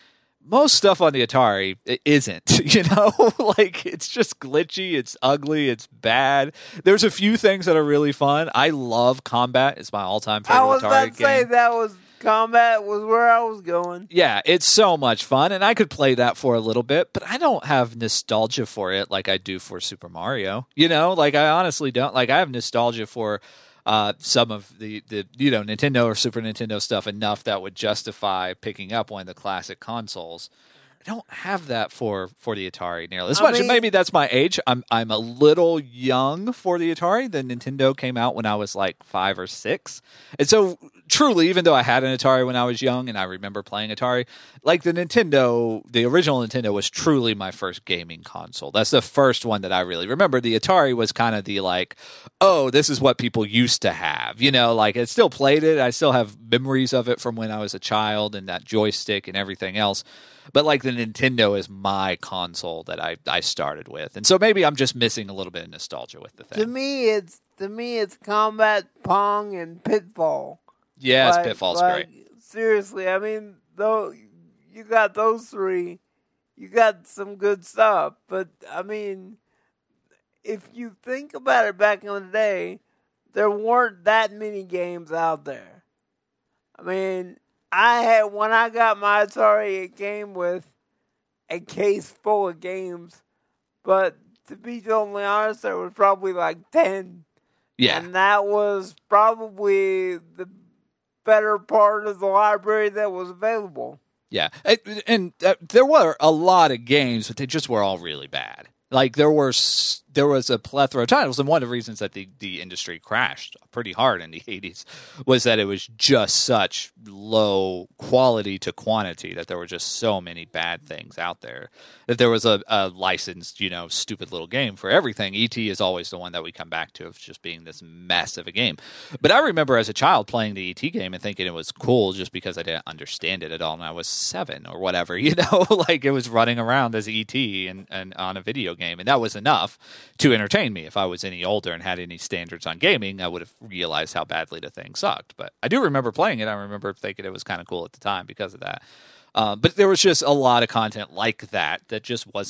Most stuff on the Atari it isn't, you know, like, it's just glitchy, it's ugly, it's bad. There's a few things that are really fun. I love Combat. It's my all-time favorite I was Atari about to game. say that was Combat was where I was going. Yeah, it's so much fun, and I could play that for a little bit, but I don't have nostalgia for it like I do for Super Mario. You know, like, I honestly don't. Like, I have nostalgia for Uh, some of the, the, you know, Nintendo or Super Nintendo stuff enough that would justify picking up one of the classic consoles. I don't have that for, for the Atari nearly as I much. mean- and maybe that's my age. I'm I'm a little young for the Atari. The Nintendo came out when I was like five or six. And so truly, even though I had an Atari when I was young and I remember playing Atari, like, the Nintendo, the original Nintendo was truly my first gaming console. That's the first one that I really remember. The Atari was kind of the like, oh, this is what people used to have. You know, like, I still played it. I still have memories of it from when I was a child and that joystick and everything else. But, like, the Nintendo is my console that I, I started with. And so maybe I'm just missing a little bit of nostalgia with the To thing. me, it's to me it's Combat, Pong, and Pitfall. Yes, Like- Pitfall's like, great. Seriously, I mean, though you got those three, you got some good stuff. But I mean, if you think about it, back in the day, there weren't that many games out there. I mean, I had when I got my Atari, it came with a case full of games. But to be totally honest, there was probably like ten. Yeah. And that was probably the better part of the library that was available. Yeah, and, and uh, there were a lot of games, but they just were all really bad. Like, there were s- there was a plethora of titles, and one of the reasons that the, the industry crashed pretty hard in the eighties was that it was just such low quality to quantity that there were just so many bad things out there. That there was a, a licensed, you know, stupid little game for everything. E T is always the one that we come back to of just being this mess of a game. But I remember as a child playing the E T game and thinking it was cool just because I didn't understand it at all, and I was seven or whatever, you know, like, it was running around as E T and, and on a video game, and that was enough to entertain me. If I was any older and had any standards on gaming, I would have realized how badly the thing sucked. But I do remember playing it. I remember thinking it was kind of cool at the time because of that. Uh, but there was just a lot of content like that that just wasn't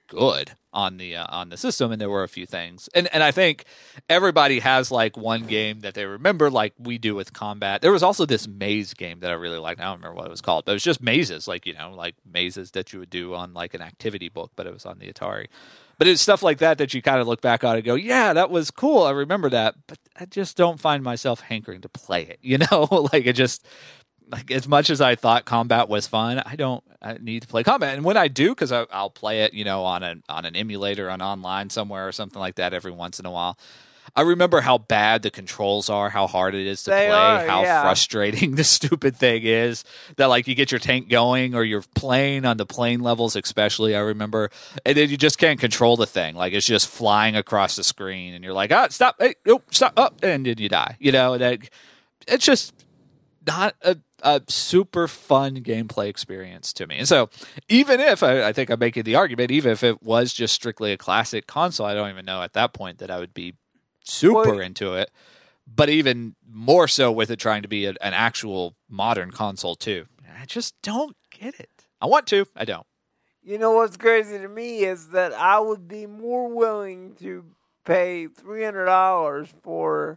good on the uh, on the system, and there were a few things. And and I think everybody has like one game that they remember, like we do with Combat. There was also this maze game that I really liked. I don't remember what it was called, but it was just mazes, like, you know, like mazes that you would do on like an activity book, but it was on the Atari. But it's stuff like that that you kind of look back on and go, yeah, that was cool. I remember that, but I just don't find myself hankering to play it. You know, like it just, like as much as I thought Combat was fun, I don't I need to play Combat. And when I do, because I'll play it, you know, on an on an emulator, on online somewhere or something like that every once in a while. I remember how bad the controls are, how hard it is to They play, are, how yeah. frustrating the stupid thing is. That like you get your tank going, or you're playing on the plane levels, especially. I remember, and then you just can't control the thing. Like it's just flying across the screen, and you're like, ah, stop, hey, nope, stop, up, oh, and then you die. You know, that it's just not a, a super fun gameplay experience to me. And so, even if I, I think I'm making the argument, even if it was just strictly a classic console, I don't even know at that point that I would be super Well, into it, but even more so with it trying to be a, an actual modern console too. I just don't get it. I want to, I don't. You know what's crazy to me is that I would be more willing to pay three hundred dollars for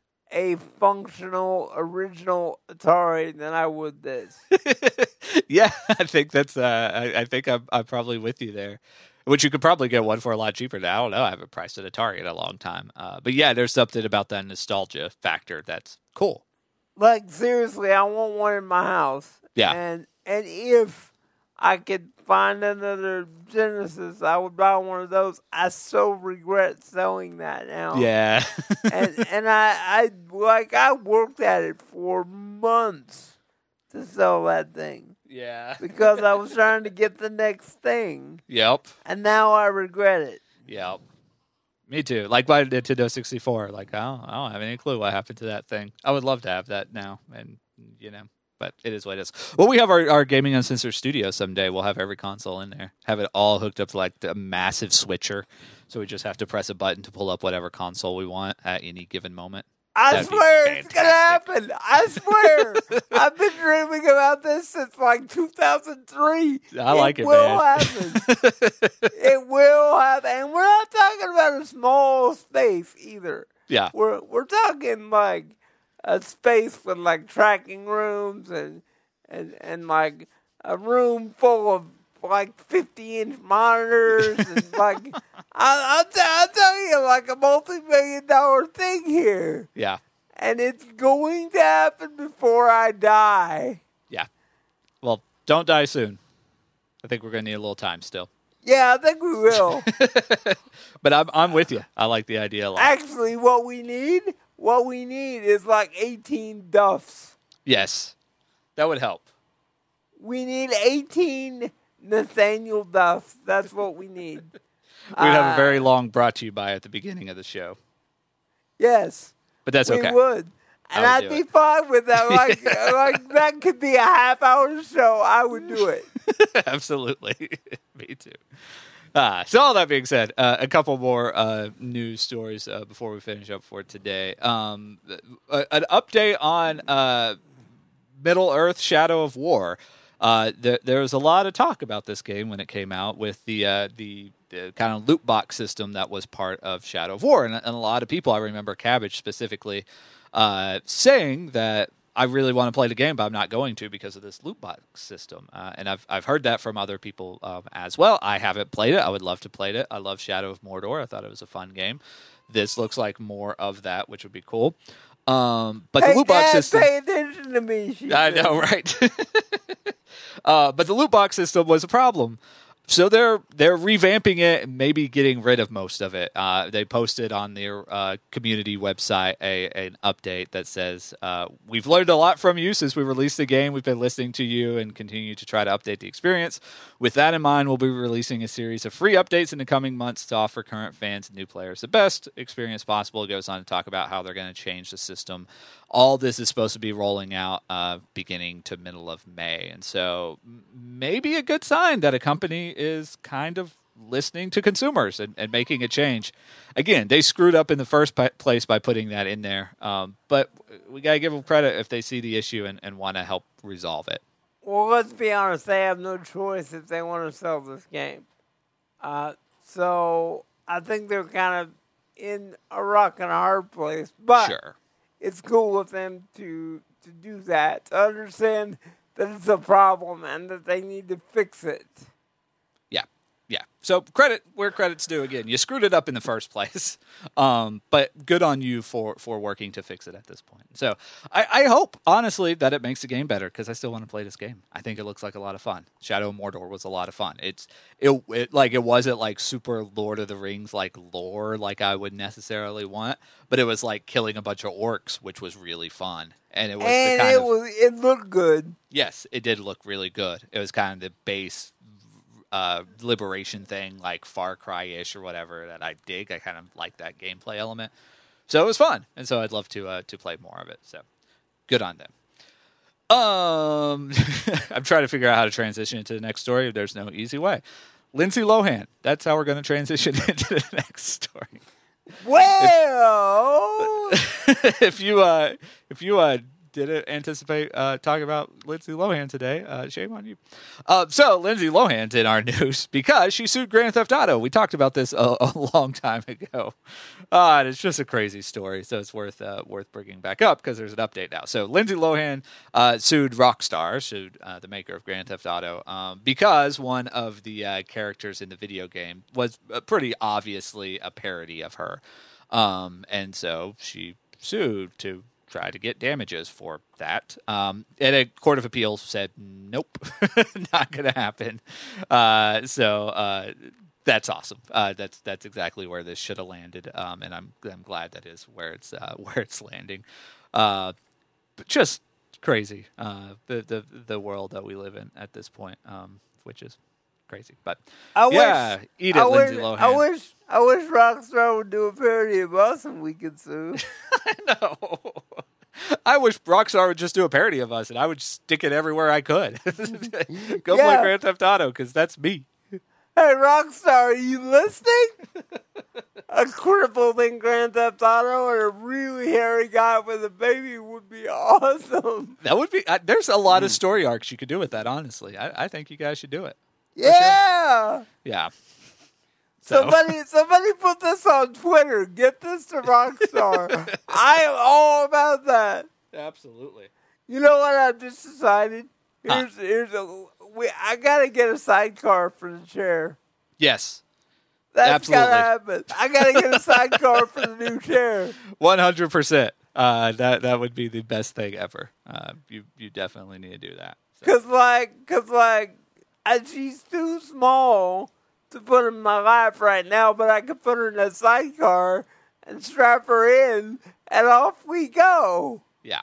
a functional original Atari than I would this. Yeah, I think that's. Uh, I, I think I'm, I'm probably with you there. Which you could probably get one for a lot cheaper now. I don't know. I haven't priced an Atari in a long time. Uh, but yeah, there's something about that nostalgia factor that's cool. Like, seriously, I want one in my house. Yeah. And and if I could find another Genesis, I would buy one of those. I so regret selling that now. Yeah. and and I, I like I worked at it for months to sell that thing. Yeah. Because I was trying to get the next thing. Yep. And now I regret it. Yep. Me too. Like my Nintendo sixty-four. Like, I don't, I don't have any clue what happened to that thing. I would love to have that now. And, you know, but it is what it is. Well, we have our, our Gaming Uncensored studio someday. We'll have every console in there. Have it all hooked up to like a massive switcher. So we just have to press a button to pull up whatever console we want at any given moment. I That'd be swear it's gonna fantastic. happen. I swear. I've been dreaming about this since like two thousand three. I like it, will man. happen. It will happen. And we're not talking about a small space either. Yeah. We're we're talking like a space with like tracking rooms and and, and like a room full of like fifty inch monitors and like I, I'll, t- I'll tell you, like a multi-million dollar thing here. Yeah. And it's going to happen before I die. Yeah. Well, don't die soon. I think we're going to need a little time still. Yeah, I think we will. But I'm I'm with you. I like the idea a lot. Actually, what we need, what we need is like eighteen Duffs. Yes. That would help. We need eighteen Nathaniel Duffs. That's what we need. We'd have a Uh, very long brought to you by at the beginning of the show. Yes. But that's we okay. would. And I would I'd do be it. fine with that. Like, like that could be a half hour show. I would do it. Absolutely. Me too. Ah, so all that being said, uh, a couple more uh, news stories uh, before we finish up for today. Um, a, an update on uh, Middle Earth: Shadow of War. Uh, there, there was a lot of talk about this game when it came out with the uh, the, the kind of loot box system that was part of Shadow of War, and, and a lot of people, I remember Cabbage specifically, uh, saying that I really want to play the game, but I'm not going to because of this loot box system. Uh, and I've I've heard that from other people um, as well. I haven't played it. I would love to play it. I love Shadow of Mordor. I thought it was a fun game. This looks like more of that, which would be cool. Um, but Hey, the loot box Dad, system. pay attention to me. She I said. know, right? uh, but the loot box system was a problem. So they're they're revamping it and maybe getting rid of most of it. Uh, they posted on their uh, community website a an update that says, uh, we've learned a lot from you since we released the game. We've been listening to you and continue to try to update the experience. With that in mind, we'll be releasing a series of free updates in the coming months to offer current fans and new players the best experience possible. It goes on to talk about how they're going to change the system. All this is supposed to be rolling out uh, beginning to middle of May. And so m- maybe a good sign that a company is kind of listening to consumers and, and making a change. Again, they screwed up in the first p- place by putting that in there. Um, but we got to give them credit if they see the issue and, and want to help resolve it. Well, let's be honest. They have no choice if they want to sell this game. Uh, so I think they're kind of in a rock and a hard place. But Sure. it's cool of them to to do that, to understand that it's a problem and that they need to fix it. Yeah, yeah. So credit where credit's due. Again, you screwed it up in the first place, um, but good on you for, for working to fix it at this point. So I, I hope, honestly, that it makes the game better because I still want to play this game. I think it looks like a lot of fun. Shadow of Mordor was a lot of fun. It's it, it like it wasn't like super Lord of the Rings like lore like I would necessarily want, but it was like killing a bunch of orcs, which was really fun. And it was and the kind it of was it looked good. yes, it did look really good. It was kind of the base uh, liberation thing, like Far Cry-ish or whatever, that I dig. I kind of like that gameplay element. So it was fun, and so I'd love to uh, to play more of it. So good on them. Um, I'm trying to figure out how to transition into the next story. There's no easy way. Lindsay Lohan. That's how we're going to transition into the next story. Well, if you uh, if you uh, didn't anticipate uh, talking about Lindsay Lohan today, uh, shame on you. Uh, so Lindsay Lohan's in our news because she sued Grand Theft Auto. We talked about this a, a long time ago. Uh, and it's just a crazy story, so it's worth uh, worth bringing back up because there's an update now. So Lindsay Lohan uh, sued Rockstar, sued uh, the maker of Grand Theft Auto, um, because one of the uh, characters in the video game was uh, pretty obviously a parody of her. Um, and so she sued to try to get damages for that. Um, and a court of appeals said, nope, not going to happen. Uh, so uh, that's awesome. Uh, that's that's exactly where this should have landed. Um, and I'm I'm glad that is where it's uh, where it's landing. Uh, but just crazy, uh, the the the world that we live in at this point, um, which is crazy. But I yeah, wish, eat it, I Lindsay wish, Lohan. I wish, I wish Rockstar would do a parody of us and we could sue. No. I wish Rockstar would just do a parody of us, and I would stick it everywhere I could. Go Yeah. play Grand Theft Auto, because that's me. Hey, Rockstar, are you listening? A crippled in Grand Theft Auto and a really hairy guy with a baby would be awesome. That would be. Uh, there's a lot of story arcs you could do with that. Honestly, I, I think you guys should do it. Yeah. Yeah. So. Somebody, somebody put this on Twitter. Get this to Rockstar. I am all about that. Absolutely. You know what I've just decided? Huh. Here's, here's a. We, I gotta get a sidecar for the chair. Yes. That's Absolutely. gotta happen. I gotta get a sidecar for the new chair. One hundred percent. Uh, that that would be the best thing ever. Uh, you you definitely need to do that. So. Cause like, cause like, and she's too small to put in my lap right now, but I could put her in a sidecar and strap her in, and off we go. Yeah.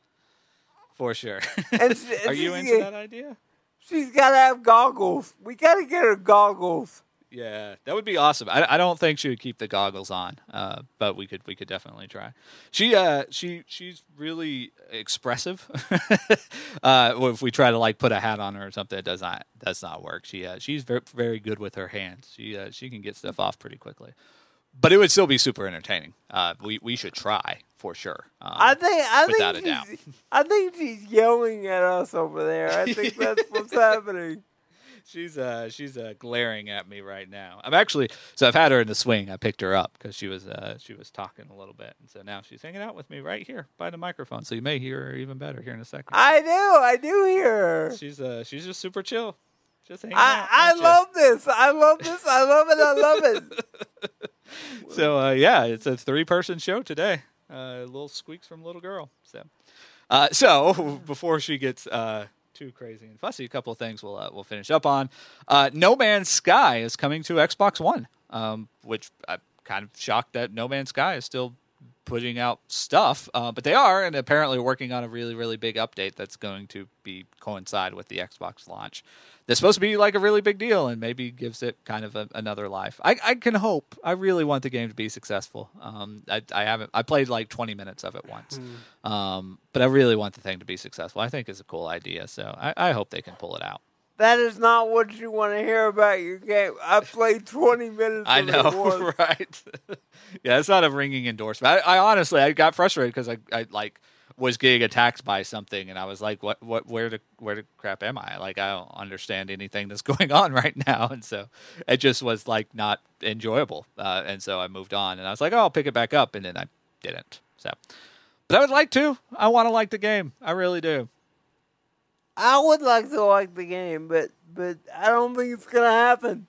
For sure. And she, and Are you she's- into that idea? She's gotta have goggles. We gotta get her goggles. Yeah, that would be awesome. I, I don't think she would keep the goggles on, uh, but we could we could definitely try. She uh she she's really expressive. uh, if we try to like put a hat on her or something, it does not does not work. She uh, she's very very good with her hands. She uh, she can get stuff off pretty quickly. But it would still be super entertaining. Uh, we we should try for sure. Um, I think I without think a doubt. she's, I think she's yelling at us over there. I think that's what's happening. She's uh she's uh glaring at me right now. I'm actually so I've had her in the swing. I picked her up because she was uh she was talking a little bit, and so now she's hanging out with me right here by the microphone. So you may hear her even better here in a second. I do, I do hear her. She's uh she's just super chill, just hanging I out. I aren't you? love this. I love this. I love it. I love it. So uh, yeah, it's a three person show today. Uh, little squeaks from little girl. So uh, so before she gets uh. too crazy and fussy, a couple of things we'll uh, we'll finish up on. Uh, No Man's Sky is coming to Xbox One, um, which I'm kind of shocked that No Man's Sky is still putting out stuff, uh, but they are, and apparently working on a really really big update that's going to be coincide with the Xbox launch. That's supposed to be like a really big deal, and maybe gives it kind of a, another life. I, I can hope. I really want the game to be successful. Um, I, I haven't. I played like twenty minutes of it once, mm. um, but I really want the thing to be successful. I think it's a cool idea, so I, I hope they can pull it out. That is not what you want to hear about your game. I played twenty minutes. I of know, it once. right? Yeah, it's not a ringing endorsement. I, I honestly, I got frustrated because I, I like was getting attacked by something, and I was like, "What? What? Where the where the crap am I? Like, I don't understand anything that's going on right now." And so it just was like not enjoyable, uh, and so I moved on. And I was like, "Oh, I'll pick it back up," and then I didn't. So, but I would like to. I want to like the game. I really do. I would like to like the game, but but I don't think it's gonna happen.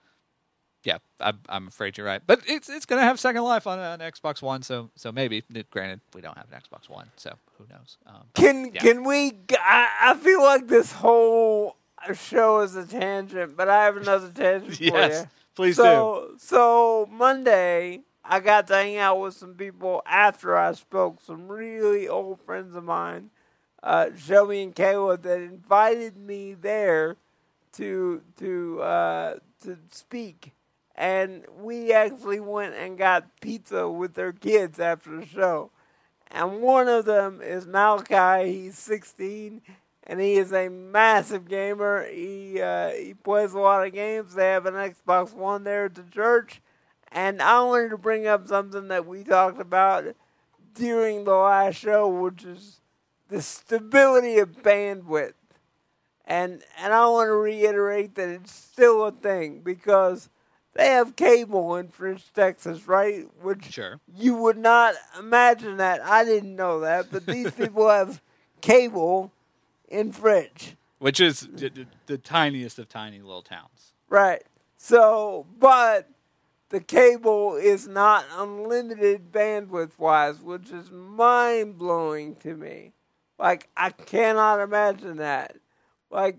Yeah, I'm, I'm afraid you're right, but it's it's gonna have Second Life on an Xbox One, so so maybe. Granted, we don't have an Xbox One, so who knows? Um, Can yeah. can we? I, I feel like this whole show is a tangent, but I have another tangent for Yes, you. please so, do. So Monday, I got to hang out with some people after I spoke. Some really old friends of mine, uh, Shelby and Kayla, that invited me there to to uh, to speak. And we actually went and got pizza with their kids after the show. And one of them is Malachi. He's sixteen, and he is a massive gamer. He uh, he plays a lot of games. They have an Xbox One there at the church. And I wanted to bring up something that we talked about during the last show, which is the stability of bandwidth. And, and I want to reiterate that it's still a thing, because they have cable in French, Texas, right? Which Sure. You would not imagine that. I didn't know that, but these people have cable in French. Which is the, the, the tiniest of tiny little towns. Right. So, but the cable is not unlimited bandwidth-wise, which is mind-blowing to me. Like, I cannot imagine that. Like,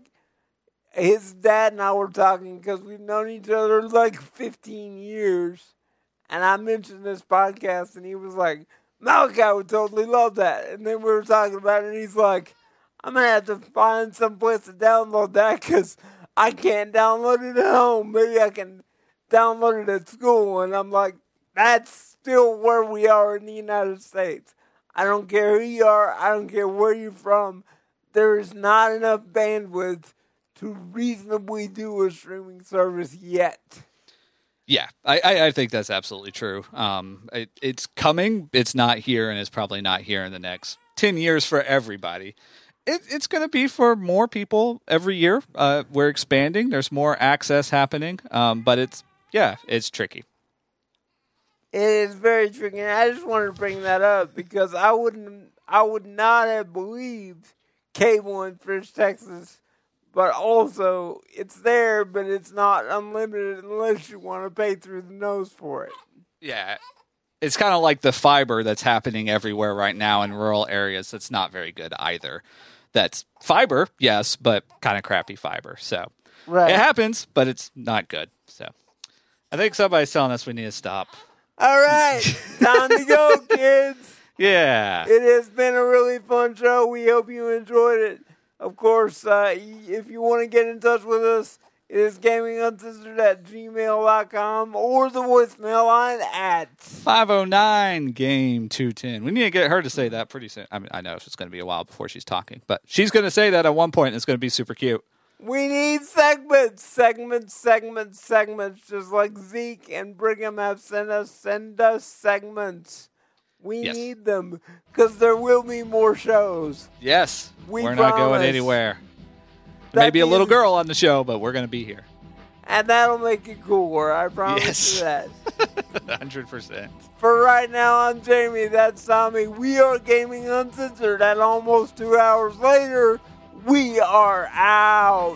his dad and I were talking because we've known each other like fifteen years. And I mentioned this podcast, and he was like, Malachi would totally love that. And then we were talking about it, and he's like, I'm going to have to find some place to download that because I can't download it at home. Maybe I can download it at school. And I'm like, that's still where we are in the United States. I don't care who you are. I don't care where you're from. There is not enough bandwidth to reasonably do a streaming service yet. Yeah, I, I, I think that's absolutely true. Um, it, it's coming. It's not here, and it's probably not here in the next ten years for everybody. It, it's going to be for more people every year. Uh, we're expanding. There's more access happening, um, but it's, yeah, it's tricky. It is very tricky, and I just wanted to bring that up because I wouldn't, I would not have believed cable in French, Texas. But also, it's there, but it's not unlimited unless you want to pay through the nose for it. Yeah. It's kind of like the fiber that's happening everywhere right now in rural areas. That's not very good either. That's fiber, yes, but kind of crappy fiber. So right. It happens, but it's not good. So I think somebody's telling us we need to stop. All right. Time to go, kids. Yeah. It has been a really fun show. We hope you enjoyed it. Of course, uh, if you want to get in touch with us, it is gaming uncensored at gmail dot com or the voicemail line at five oh nine game two ten. We need to get her to say that pretty soon. I mean, I know it's going to be a while before she's talking, but she's going to say that at one point, and it's going to be super cute. We need segments, segments, segments, segments, just like Zeke and Brigham have sent us. Send us segments. We yes. need them because there will be more shows. Yes. We we're promise. not going anywhere. That Maybe a little means, girl on the show, but we're going to be here. And that'll make it cooler. I promise yes. you that. one hundred percent. For right now, I'm Jamie. That's Tommy. We are Gaming Uncensored. And almost two hours later, we are out.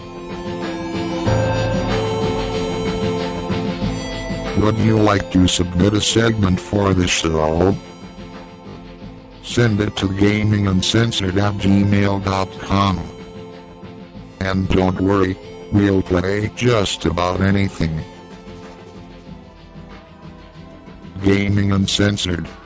Would you like to submit a segment for the show? Send it to gaming uncensored at gmail dot com. And don't worry, we'll play just about anything. Gaming Uncensored.